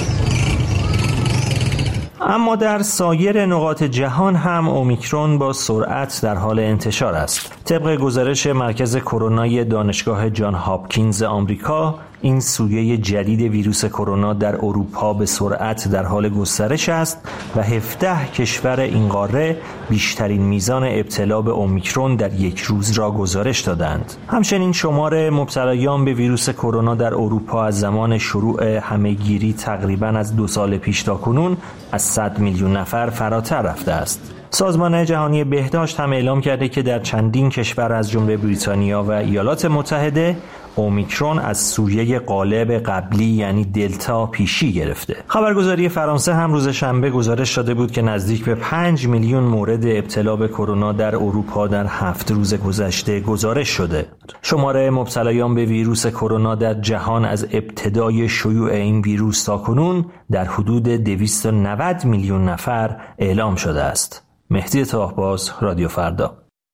اما در سایر نقاط جهان هم اومیکرون با سرعت در حال انتشار است. طبق گزارش مرکز کرونای دانشگاه جان هاپکینز آمریکا، این سویه جدید ویروس کرونا در اروپا به سرعت در حال گسترش است و هفده کشور این قاره بیشترین میزان ابتلا به اومیکرون در یک روز را گزارش دادند. همچنین شمار مبتلایان به ویروس کرونا در اروپا از زمان شروع همهگیری تقریباً از دو سال پیش تا کنون از صد میلیون نفر فراتر رفته است. سازمان جهانی بهداشت هم اعلام کرده که در چندین کشور از جمله بریتانیا و ایالات متحده اومیکرون از سویه غالب قبلی یعنی دلتا پیشی گرفته. خبرگزاری فرانسه هم روز شنبه گزارش داده بود که نزدیک به پنج میلیون مورد ابتلا به کرونا در اروپا در هفت روز گذشته گزارش شده. شمار مبتلایان به ویروس کرونا در جهان از ابتدای شیوع این ویروس تا کنون در حدود دویست و نود میلیون نفر اعلام شده است. مهدی طاهباز، رادیو فردا.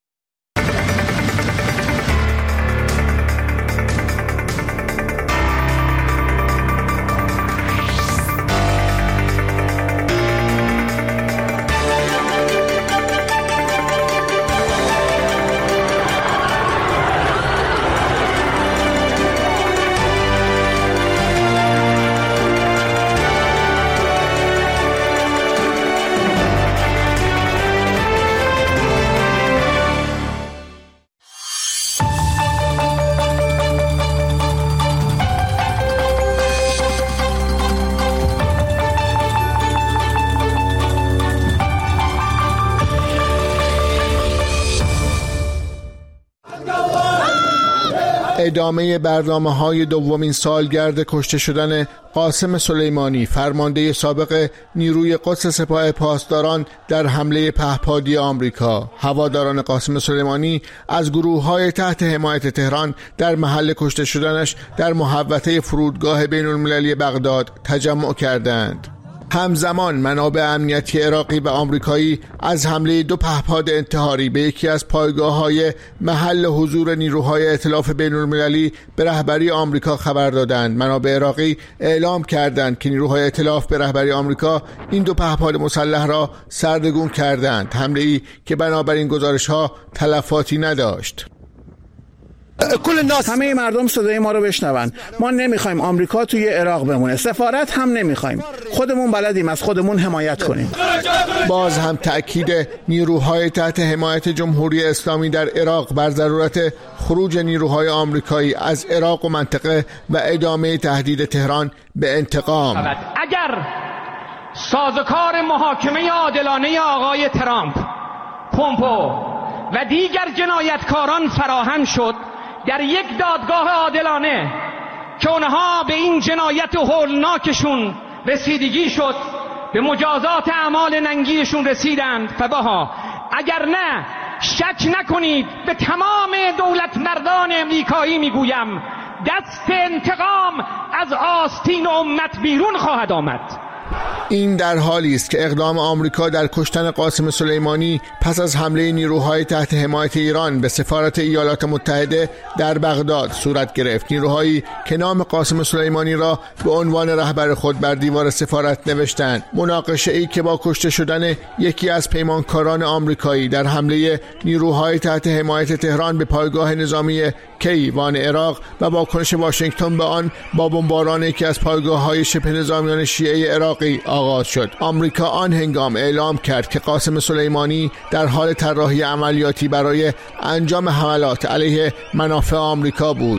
ادامه برنامه‌های دومین سالگرد کشته شدن قاسم سلیمانی، فرمانده سابق نیروی قدس سپاه پاسداران در حمله پهپادی آمریکا. هواداران قاسم سلیمانی از گروه‌های تحت حمایت تهران در محل کشته شدنش در محوطه فرودگاه بین‌المللی بغداد تجمع کردند. همزمان منابع امنیتی عراقی و آمریکایی از حمله دو پهپاد انتحاری به یکی از پایگاه‌های محل حضور نیروهای ائتلاف بین‌المللی به رهبری آمریکا خبر دادند. منابع عراقی اعلام کردند که نیروهای ائتلاف به رهبری آمریکا این دو پهپاد مسلح را سردرگم کردند، حمله‌ای که بنابراین گزارش‌ها تلفاتی نداشت. کل الناس، همه مردم صدای ما رو بشنون. ما نمیخوایم آمریکا توی عراق بمونه، سفارت هم نمیخوایم، خودمون بلدیم از خودمون حمایت کنیم. باز هم تأکید نیروهای تحت حمایت جمهوری اسلامی در عراق بر ضرورت خروج نیروهای آمریکایی از عراق و منطقه و ادامه تهدید تهران به انتقام. اگر سازوکار محاکمه عادلانه آقای ترامپ، پومپو و دیگر جنایتکاران فراهم شد، در یک دادگاه عادلانه که اونها به این جنایت هولناکشون رسیدگی شد، به مجازات اعمال ننگیشون رسیدند. فبها، اگر نه شک نکنید به تمام دولت مردان امریکایی میگویم دست انتقام از آستین امت بیرون خواهد آمد. این در حالی است که اقدام آمریکا در کشتن قاسم سلیمانی پس از حمله نیروهای تحت حمایت ایران به سفارت ایالات متحده در بغداد صورت گرفت. نیروهایی که نام قاسم سلیمانی را به عنوان رهبر خود بر دیوار سفارت نوشتند. مناقشه‌ای که با کشته شدن یکی از پیمانکاران آمریکایی در حمله نیروهای تحت حمایت تهران به پایگاه نظامی کیوان عراق و واکنش واشنگتن به آن با بمباران یکی از پایگاه‌های شبه نظامیان شیعه عراقی آغاز شد. آمریکا آن هنگام اعلام کرد که قاسم سلیمانی در حال طراحی عملیاتی برای انجام حملات علیه منافع آمریکا بود.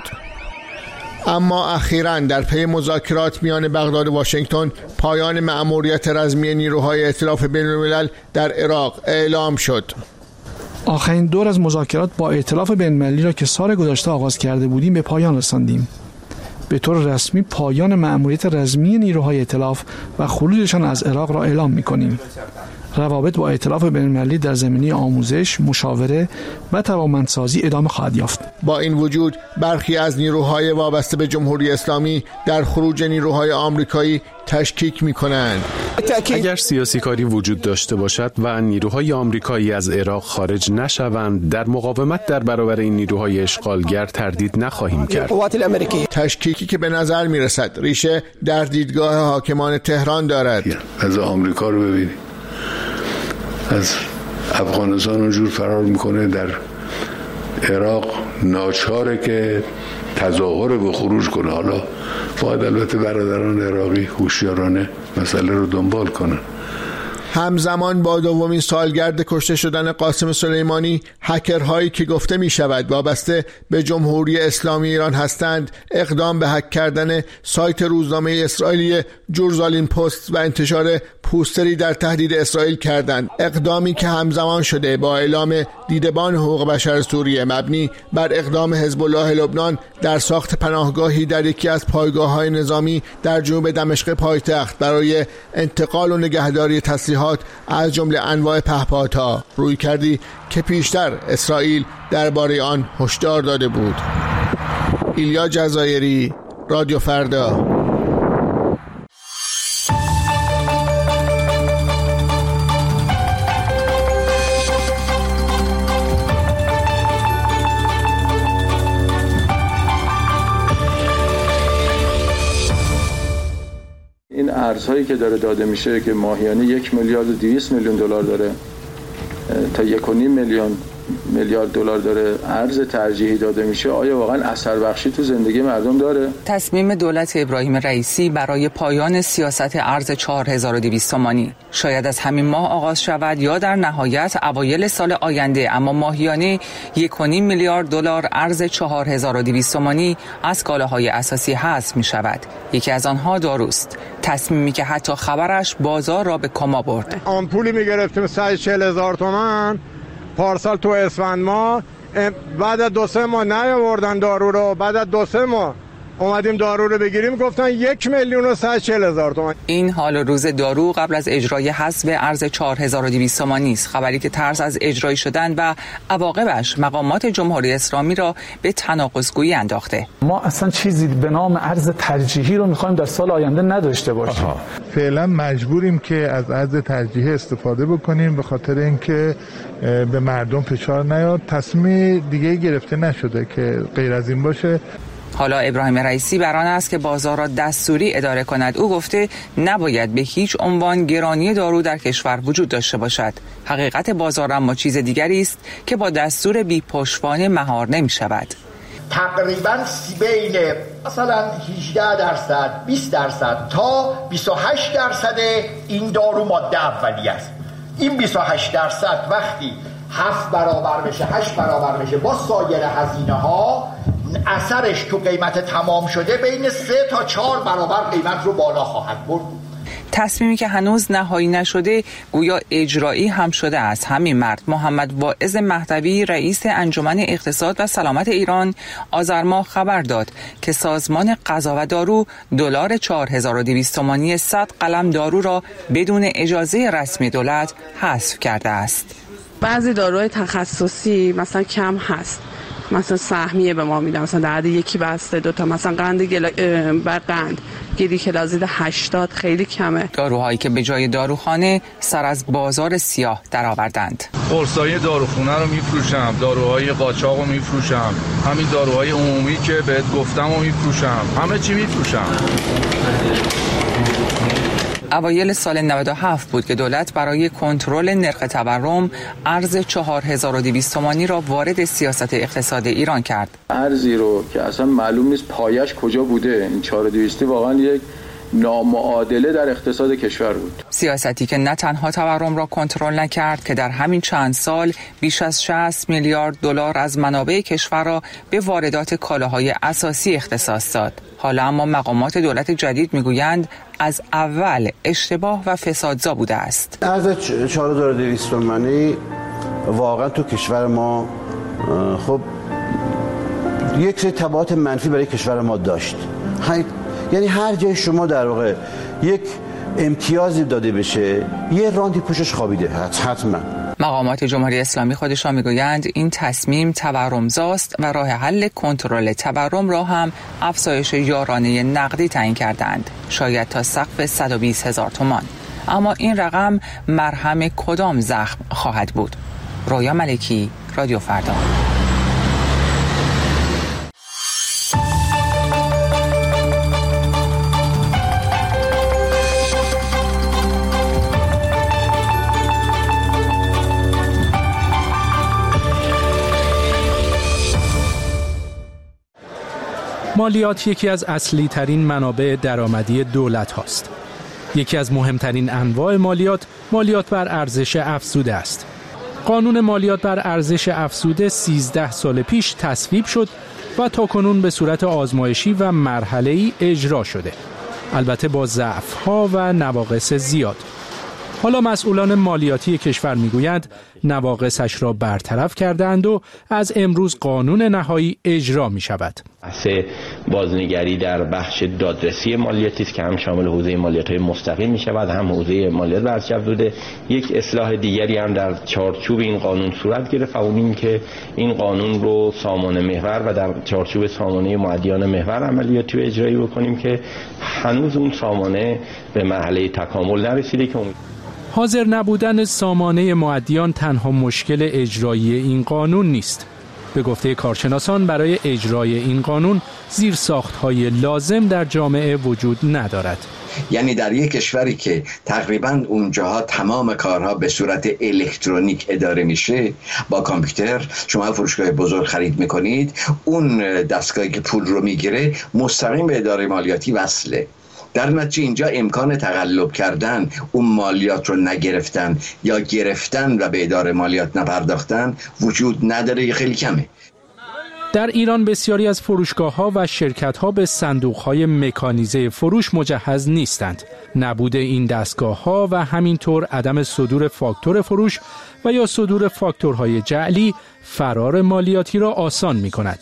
اما اخیراً در پی مذاکرات میان بغداد و واشنگتن پایان مأموریت رزمی نیروهای ائتلاف بین‌الملل در عراق اعلام شد. آخرین دور از مذاکرات با ائتلاف بین‌المللی را که سال گذشته آغاز کرده بودیم به پایان رساندیم. به طور رسمی پایان مأموریت رزمی نیروهای ائتلاف و خروجشان از عراق را اعلام می‌کنیم. روابط با ائتلاف بین‌المللی در زمینه آموزش، مشاوره و توانمندسازی ادامه خواهد یافت. با این وجود برخی از نیروهای وابسته به جمهوری اسلامی در خروج نیروهای آمریکایی تشکیک می‌کنند. اگر سیاسی کاری وجود داشته باشد و نیروهای آمریکایی از عراق خارج نشوند، در مقاومت در برابر این نیروهای اشغالگر تردید نخواهیم کرد. تشکیکی که به نظر می‌رسد ریشه در دیدگاه حاکمان تهران دارد. از آمریکا رو ببینید، از افغانستان اونجور فرار میکنه، در عراق ناچاره که تظاهر به خروج کنه. حالا باید البته برادران عراقی هوشیارانه مسئله رو دنبال کنن. همزمان با دومین سالگرد کشته شدن قاسم سلیمانی، هکرهایی که گفته می شود وابسته به جمهوری اسلامی ایران هستند اقدام به هک کردن سایت روزنامه اسرائیلی جورزالین پست و انتشار پوستری در تهدید اسرائیل کردند. اقدامی که همزمان شده با اعلام دیدبان حقوق بشر سوریه مبنی بر اقدام حزب الله لبنان در ساخت پناهگاهی در یکی از پایگاه‌های نظامی در جنوب دمشق پایتخت برای انتقال و نگهداری تسلیحات از جمله انواع پهپادها، روی کردی که پیشتر اسرائیل درباره آن هشدار داده بود. ایلیا جزایری، رادیو فردا. این ارزهایی که داره داده میشه که ماهیانه یک میلیارد و دویست میلیون دلار داره تا یک و نیم میلیون میلیارد دلار داره ارز ترجیحی داده میشه، آیا واقعا اثر بخشی تو زندگی مردم داره؟ تصمیم دولت ابراهیم رئیسی برای پایان سیاست ارز چهار هزار و دویست تومانی شاید از همین ماه آغاز شود یا در نهایت اوایل سال آینده، اما ماهیانه یک و نیم میلیارد دلار ارز چهار هزار و دویست تومانی از کالاهای اساسی حذف می شود. یکی از آنها داروست، تصمیمی که حتی خبرش بازار را به کما برد. آمپولی میگرفتیم صد و چهل هزار تومان پارسال تو اسفند ماه، بعد از دو سه ماه نیاوردن دارو رو، بعد از دو سه ماه اومدیم دارو رو بگیریم گفتن یک میلیون و صد و چهل هزار تومان. این حال روز دارو قبل از اجرای حذف ارز چهار هزار و دویست تومانی است، خبری که ترس از اجرای شدن و عواقبش مقامات جمهوری اسلامی را به تناقض‌گویی انداخته. ما اصلا چیزی به نام ارز ترجیحی رو می‌خوایم در سال آینده نداشته باشیم. آها. فعلا مجبوریم که از ارز ترجیحی استفاده بکنیم به خاطر اینکه به مردم فشار نیاد. تصمیم دیگه گرفته نشده که غیر از این باشه. حالا ابراهیم رئیسی بر آن است که بازار را دستوری اداره کند. او گفته نباید به هیچ عنوان گرانی دارو در کشور وجود داشته باشد. حقیقت بازار اما چیز دیگری است که با دستور بی پشتوانه مهار نمی شود. تقریبا بین مثلا هجده درصد بیست درصد تا بیست و هشت درصد این دارو ماده اولیه است. این بیست و هشت درصد وقتی هفت برابر بشه، هشت برابر بشه با سایر هزینه ها، اثرش تو قیمت تمام شده بین سه تا چهار برابر قیمت رو بالا خواهد برد. تصمیمی که هنوز نهایی نشده گویا اجرایی هم شده است. همین مرد محمد واعظ مهدوی رئیس انجمن اقتصاد و سلامت ایران آذر ماه خبر داد که سازمان غذا و دارو دلار چهار هزار و دویست تومانی صد قلم دارو را بدون اجازه رسمی دولت حذف کرده است. بعضی داروهای تخصصی مثلا کم هست، مثلا سهمیه به ما میدن، مثلا در حد یکی بسته دو تا، مثلا قند گلا... بر قند گلیکلازید هشتاد خیلی کمه. داروهایی که به جای داروخانه سر از بازار سیاه درآوردند. قرصای داروخونه رو میفروشم، داروهای قاچاق رو میفروشم، همین داروهای عمومی که بهت گفتم رو میفروشم، همه چی میفروشم. اوایل سال نود و هفت بود که دولت برای کنترل نرخ تورم ارز چهار هزار و دویست تومانی را وارد سیاست اقتصاد ایران کرد. ارزی رو که اصلا معلوم نیست پایش کجا بوده، این چهار هزار و دویست واقعا یک نامعادله در اقتصاد کشور بود. سیاستی که نه تنها تورم را کنترل نکرد که در همین چند سال بیش از شصت میلیارد دلار از منابع کشور را به واردات کالاهای اساسی اختصاص داد. حالا اما مقامات دولت جدید میگویند از اول اشتباه و فسادزا بوده است. ارز چهار هزار و دویست تومانی واقعا تو کشور ما خب یک سری تبعات منفی برای کشور ما داشت. یعنی هر جای شما در واقع یک امتیازی داده بشه یه راندی پوشش خوابیده حتما. مقامات جمهوری اسلامی خودشان میگویند این تصمیم تورمزاست و راه حل کنترل تورم را هم افزایش یارانه نقدی تعیین کردند، شاید تا سقف صد و بیست هزار تومان. اما این رقم مرهم کدام زخم خواهد بود؟ رویا ملکی، رادیو فردا. مالیات یکی از اصلی ترین منابع درآمدی دولت هاست. یکی از مهمترین انواع مالیات، مالیات بر ارزش افزوده است. قانون مالیات بر ارزش افزوده سیزده سال پیش تصویب شد و تاکنون به صورت آزمایشی و مرحله‌ای اجرا شده. البته با ضعف‌ها و نواقص زیاد. حالا مسئولان مالیاتی کشور میگویند نواقصش را برطرف کردند و از امروز قانون نهایی اجرا می شود. بحث بازنگری در بخش دادرسی مالیاتی است که هم شامل حوزه مالیات‌های مستقیم می شود، هم حوزه مالیات بر ارزش افزوده. یک اصلاح دیگری هم در چارچوب این قانون صورت گرفت، اون این که این قانون رو سامانه محور و در چارچوب سامانه معدیان محور عملیاتی و اجرایی بکنیم که هنوز اون سامانه به مرحله تکامل نرسیده. که حاضر نبودن سامانه معدیان تنها مشکل اجرایی این قانون نیست. به گفته کارشناسان برای اجرای این قانون زیرساخت‌های لازم در جامعه وجود ندارد. یعنی در یک کشوری که تقریباً اونجاها تمام کارها به صورت الکترونیک اداره میشه، با کامپیوتر شما فروشگاه بزرگ خرید میکنید، اون دستگاهی که پول رو میگیره مستقیم به اداره مالیاتی وصله. در نتیجه اینجا امکان تقلب کردن، اون مالیات رو نگرفتن یا گرفتن و به اداره مالیات نپرداختن وجود نداره، خیلی کمه. در ایران بسیاری از فروشگاه‌ها و شرکت‌ها به صندوق‌های مکانیزه فروش مجهز نیستند. نبود این دستگاه‌ها و همینطور عدم صدور فاکتور فروش و یا صدور فاکتورهای جعلی فرار مالیاتی را آسان می‌کند.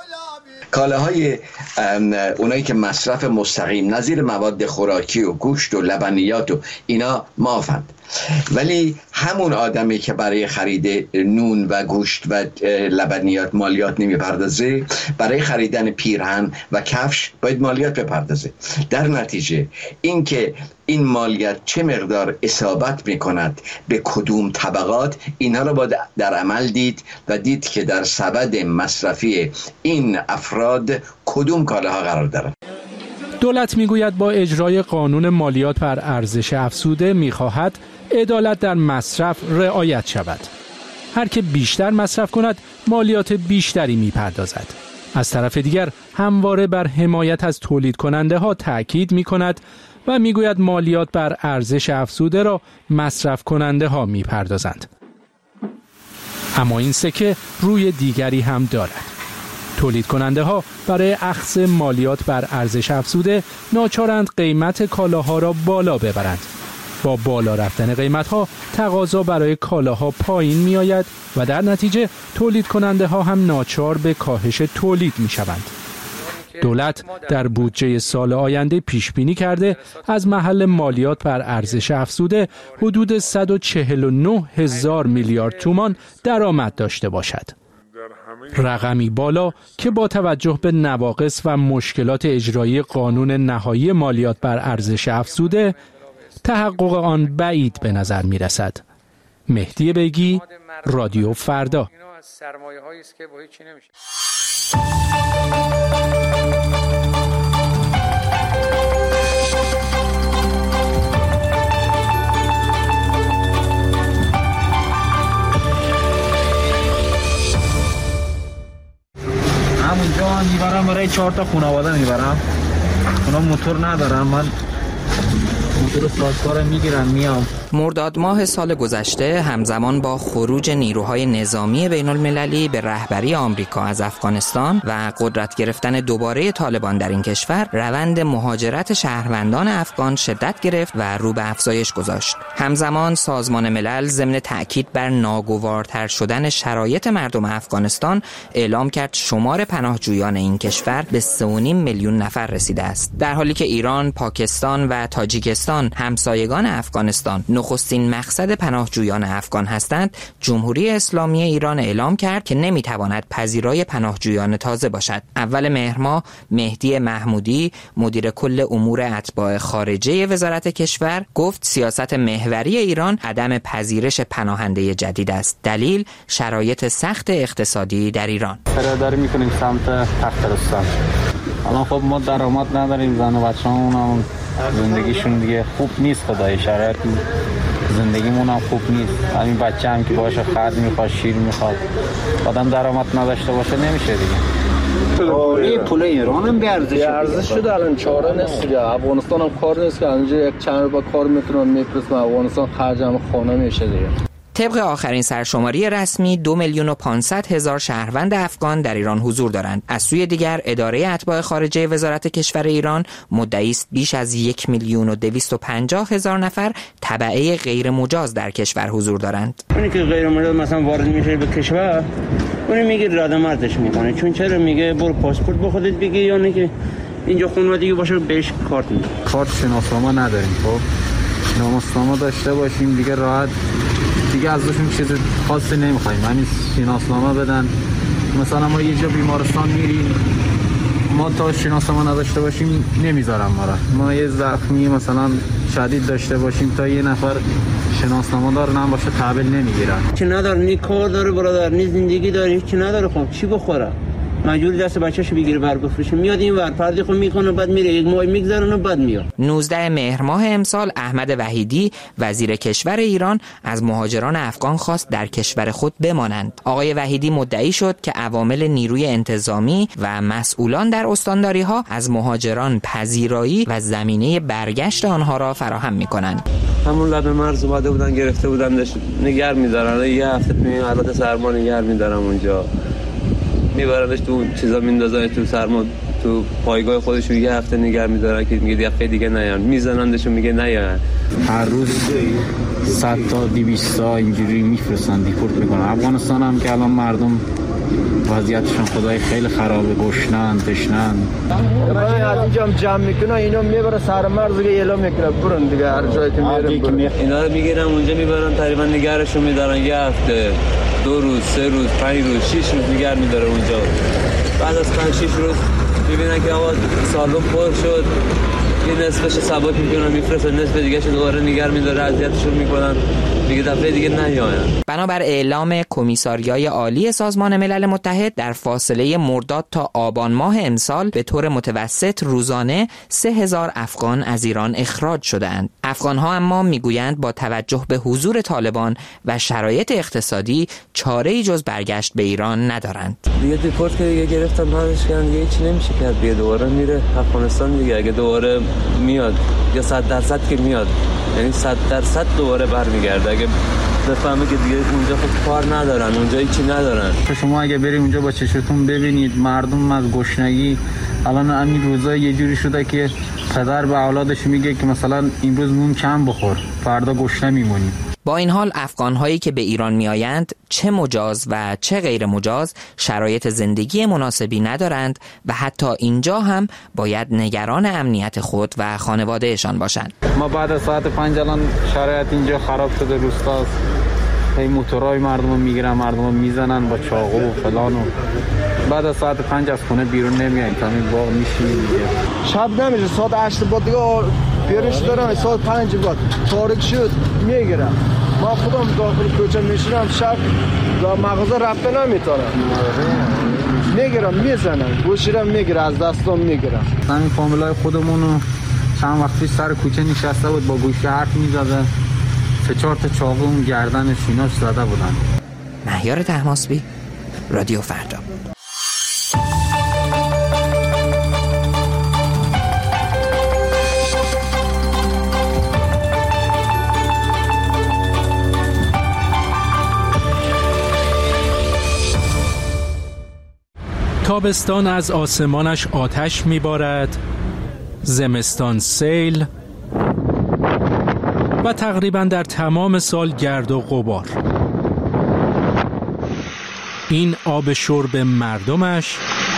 کالاهای اونایی که مصرف مستقیم نظیر مواد خوراکی و گوشت و لبنیات و اینا معافند، ولی همون آدمی که برای خرید نون و گوشت و لبنیات مالیات نمیپردازه، برای خریدن پیرهن و کفش باید مالیات بپردازه. در نتیجه اینکه این مالیات چه مقدار اصابت میکند به کدوم طبقات، اینا رو باید در عمل دید و دید که در سبد مصرفی این افراد کدوم کالاها قرار دارند. دولت میگوید با اجرای قانون مالیات بر ارزش افزوده میخواهد عدالت در مصرف رعایت شود. هر که بیشتر مصرف کند مالیات بیشتری میپردازد. از طرف دیگر همواره بر حمایت از تولید کننده ها تأکید میکند و میگوید مالیات بر ارزش افزوده را مصرف کننده ها میپردازند. اما این سکه روی دیگری هم دارد. تولید کننده ها برای اخذ مالیات بر ارزش افزوده ناچارند قیمت کالاها را بالا ببرند. با بالا رفتن قیمت ها تقاضا برای کالاها پایین می آید و در نتیجه تولید کننده ها هم ناچار به کاهش تولید می شوند. دولت در بودجه سال آینده پیش بینی کرده از محل مالیات بر ارزش افزوده حدود صد و چهل و نه هزار میلیارد تومان درآمد داشته باشد. رقمی بالا که با توجه به نواقص و مشکلات اجرایی قانون نهایی مالیات بر ارزش افزوده تحقق آن بعید به نظر می رسد. مهدی بیگی، رادیو فردا. همونجا میبرم برای چهار تا خانواده میبرم. اونا موتور ندارم، من موتور سازکار میگیرم میام. مرداد ماه سال گذشته همزمان با خروج نیروهای نظامی بین المللی به رهبری آمریکا از افغانستان و قدرت گرفتن دوباره طالبان در این کشور، روند مهاجرت شهروندان افغان شدت گرفت و رو به افزایش گذاشت. همزمان سازمان ملل ضمن تأکید بر ناگوارتر شدن شرایط مردم افغانستان اعلام کرد شمار پناهجویان این کشور به سه و نیم میلیون نفر رسیده است، در حالی که ایران، پاکستان و تاجیکستان همسایگان افغانستان نخستین مقصد پناهجویان افغان هستند. جمهوری اسلامی ایران اعلام کرد که نمیتواند پذیرای پناهجویان تازه باشد. اول مهر ماه مهدی محمودی مدیر کل امور اتباع خارجه وزارت کشور گفت سیاست محوری ایران عدم پذیرش پناهنده جدید است. دلیل شرایط سخت اقتصادی در ایران. فراداری میکنیم سمت تخترستان. الان خب ما درآمد نداریم، زن و بچه‌مون زندگیشون دیگه خوب نیست، خدای شرایط زندگیمون هم خوب نیست. همین بچه هم که باشه خرد میخواد، شیر میخواد، آدم درآمد نداشته باشه نمیشه دیگه. این پول ایران هم بیارزش ارزش شده، الان چاره نیست دیگه. افغانستان هم کار نیست که اینجا یک چند با کار میکنن میفرستن افغانستان، خرج هم خانه میشه دیگه. طبق آخرین سرشماری رسمی دو میلیون و پانصد هزار شهروند افغان در ایران حضور دارند. از سوی دیگر اداره اتباع خارجه وزارت کشور ایران مدعی است بیش از یک میلیون و دویست و پنجاه هزار نفر تبعه غیر مجاز در کشور حضور دارند. اونی که غیر مجاز مثلا وارد میشه به کشور، اون میگه رد مردش میکنه، چون چرا میگه برو پاسپورت به خودت بگی، یا نه که اینجا خانوادگی باشه بهش کارت میده. کارت شناسنامه نداریم، خب شناسنامه داشته باشیم دیگه راحت، دیگه ازشون چیز خاصی نمیخوایم، همین شناسنامه بدن. مثلا ما یه جا بیمارستان میریم، ما تا شناسنامه نداشته باشیم نمیذارم ما را. ما یه زخمی مثلا شدید داشته باشیم تا یه نفر شناسنامه دار نم باشه تحویل نمیگیرن. چی نداره، نی کار داره برادر، نی زندگی داره، چی نداره، خب چی بخوره؟ مجبور دست بچه‌شو بگیره بر بفروشه، میاد این ور پردی خود میکنه، بعد میره یک ماه میگذرونه بعد میاد. نوزده مهر ماه امسال احمد وحیدی وزیر کشور ایران از مهاجران افغان خواست در کشور خود بمانند. آقای وحیدی مدعی شد که عوامل نیروی انتظامی و مسئولان در استانداری‌ها از مهاجران پذیرایی و زمینه برگشت آنها را فراهم میکنند. همون لب مرز اومده بودن گرفته بودن نگار می‌دارن، یه هفته تو این حالت سرما نگار می‌دارن اونجا، میبرنش تو چیزا میندازن تو سرما تو پایگاه خودشون، یه هفته نگه میدارن که میگه یه دیگه نیان، میزنندشون میگه نیان. هر روز صد تا دویست تا اینجوری میفرستن دیپورت میکنن. افغانستان هم که الان مردم وضعیتشون خدای خیلی خرابه، گشنن تشنن. از اینجا جمع میکنن اینا میبرن سر مرز دیگه اعلام میکنن برن دیگه هر جایی که میرن اینا رو میگیرن اونجا میبرن تقریبا نگارشون میدارن یه هفته، دو روز، سه روز، پنج روز، شش روز نگار میداره اونجا. بعد از پنج شش روز میبینن که آواز سالن پر شد، یه نصفش ثبات میکنن میفرستن، نصف دیگه شو دوباره نگار میداره، اذیتشون میکنن دیگه، دفعه دیگه نیاین. بنابر اعلام کمیساریای عالی سازمان ملل متحد در فاصله مرداد تا آبان ماه امسال به طور متوسط روزانه سه هزار افغان از ایران اخراج شدند. افغان‌ها اما میگویند با توجه به حضور طالبان و شرایط اقتصادی چاره‌ای جز برگشت به ایران ندارند. دیگه دیپورت که دیگه گرفتن پرش کردن، دیگه هیچ نمیشه کرد، دیگه دوباره میره افغانستان دیگه. اگه دوباره میاد یا صد درصد که میاد، یعنی صد درصد دوباره برمیگرده. اگه بفهمه که دیگه اونجا خود کار ندارن، اونجا هیچی ندارن. شما اگه بریم اونجا با چشتون ببینید مردم از گشنگی الان همین روزا یه جوری شده که پدر به اولادش میگه که مثلا امروز نون کم بخور، فردا گشنه میمونی. با این حال افغان‌هایی که به ایران میآیند چه مجاز و چه غیر مجاز شرایط زندگی مناسبی ندارند و حتی اینجا هم باید نگران امنیت خود و خانوادهشان باشند. ما بعد از ساعت پنج الان شرایط اینجا خراب شده، روستاست. این موتورای مردم رو میگیرن، مردم رو میزنن با چاقو و فلان و بعد از ساعت پنج از خونه بیرون نمیاییم تا این باغ میشینیم دیگه. شب نمیشه، ساعت هشت بعد دیگه پیرش دارم، ساعت پنج بعد تاریک شد میگیرم. ما خودم داخل کوچه میشینم، شب و مغازه رفته نمیتونم، میگیرم میزنم، گوشیرم میگیره، از دستم میگیرم. همین فامیلای خودمونو چند وقت پیش سر کوچه نشسته بود با گوشی حرف میزده، سه چهار تا چاقو اون گردن سیناش زده بودن. مهیار طهماسبی، رادیو فردا. تابستان از آسمانش آتش میبارد، زمستان سیل و تقریبا در تمام سال گرد و غبار. این آب شرب مردمش،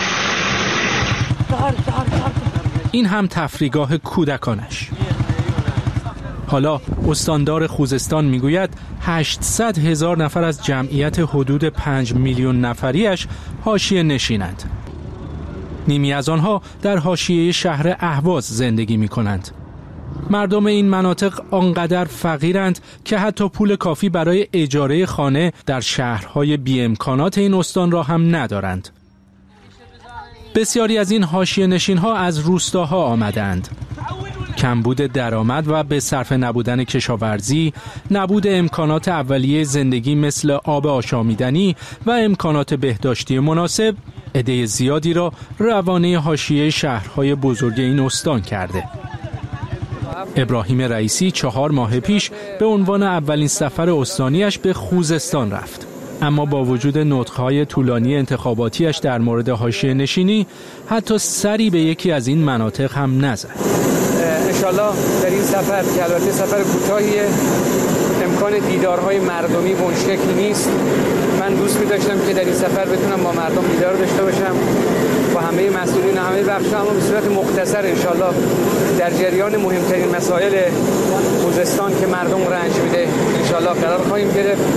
این هم تفریحگاه کودکانش. حالا استاندار خوزستان میگوید هشتصد هزار نفر از جمعیت حدود پنج میلیون نفریش حاشیه نشینند. نیمی از آنها در حاشیه شهر اهواز زندگی می کنند. مردم این مناطق آنقدر فقیرند که حتی پول کافی برای اجاره خانه در شهرهای بی امکانات این استان را هم ندارند. بسیاری از این حاشیه نشین‌ها از روستاها آمدند. کمبود درآمد و به صرف نبودن کشاورزی، نبود امکانات اولیه زندگی مثل آب آشامیدنی و امکانات بهداشتی مناسب، عده زیادی را روانه حاشیه شهرهای بزرگ این استان کرده. ابراهیم رئیسی چهار ماه پیش به عنوان اولین سفر استانیش به خوزستان رفت. اما با وجود نطق‌های طولانی انتخاباتیش در مورد حاشیه نشینی، حتی سری به یکی از این مناطق هم نزد. انشالله در این سفر که البته سفر کوتاهیه، امکان دیدارهای مردمی به اون شکل نیست. من دوست می داشتم که در این سفر بتونم با مردم دیدار داشته باشم، با همه مسئولین همه بخش‌ها، اما به صورت مختصر انشالله در جریان مهمترین مسائل خوزستان که مردم رنج میده انشالله قرار خواهیم گرفت.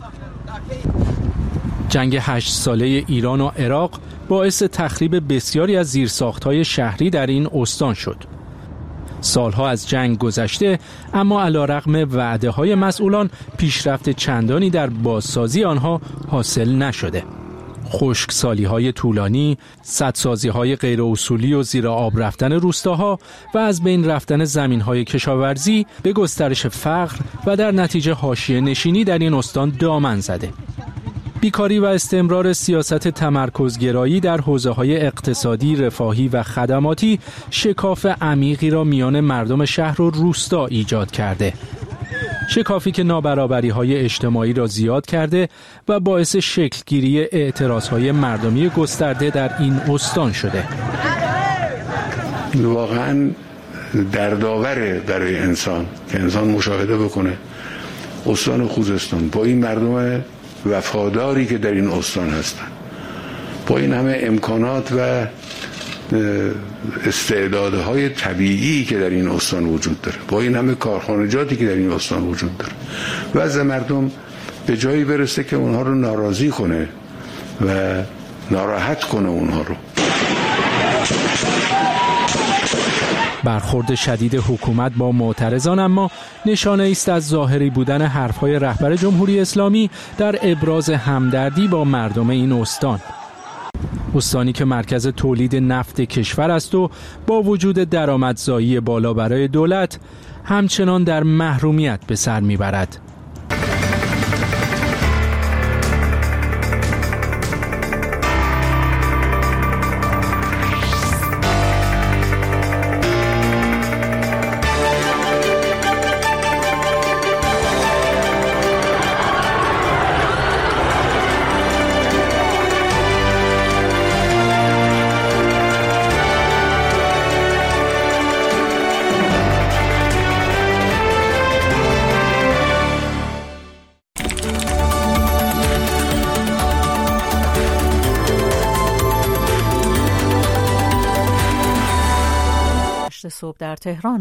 جنگ هشت ساله ایران و عراق باعث تخریب بسیاری از زیرساخت‌های شهری در این استان شد. سالها از جنگ گذشته، اما علی‌رغم وعده‌های مسئولان پیشرفت چندانی در بازسازی آنها حاصل نشده. خشکسالی‌های طولانی، سدسازی‌های غیر اصولی و زیر آب رفتن روستاها و از بین رفتن زمین‌های کشاورزی به گسترش فقر و در نتیجه حاشیه نشینی در این استان دامن زده. بیکاری و استمرار سیاست تمرکزگرایی در حوزه‌های اقتصادی، رفاهی و خدماتی شکاف عمیقی را میان مردم شهر و روستا ایجاد کرده. شکافی که نابرابری‌های اجتماعی را زیاد کرده و باعث شکلگیری اعتراض‌های مردمی گسترده در این استان شده. واقعاً دردآوره برای انسان که انسان مشاهده بکنه استان خوزستان با این مردم وفاداری که در این استان هستن، با این همه امکانات و استعدادهای طبیعی که در این استان وجود داره، با این همه کارخانجاتی که در این استان وجود داره، وضع مردم به جایی برسه که اونها رو ناراضی کنه و ناراحت کنه اونها رو. برخورد شدید حکومت با معترضان اما نشانه است از ظاهری بودن حرفهای رهبر جمهوری اسلامی در ابراز همدردی با مردم این استان. استانی که مرکز تولید نفت کشور است و با وجود درآمدزایی بالا برای دولت همچنان در محرومیت به سر میبرد. تهران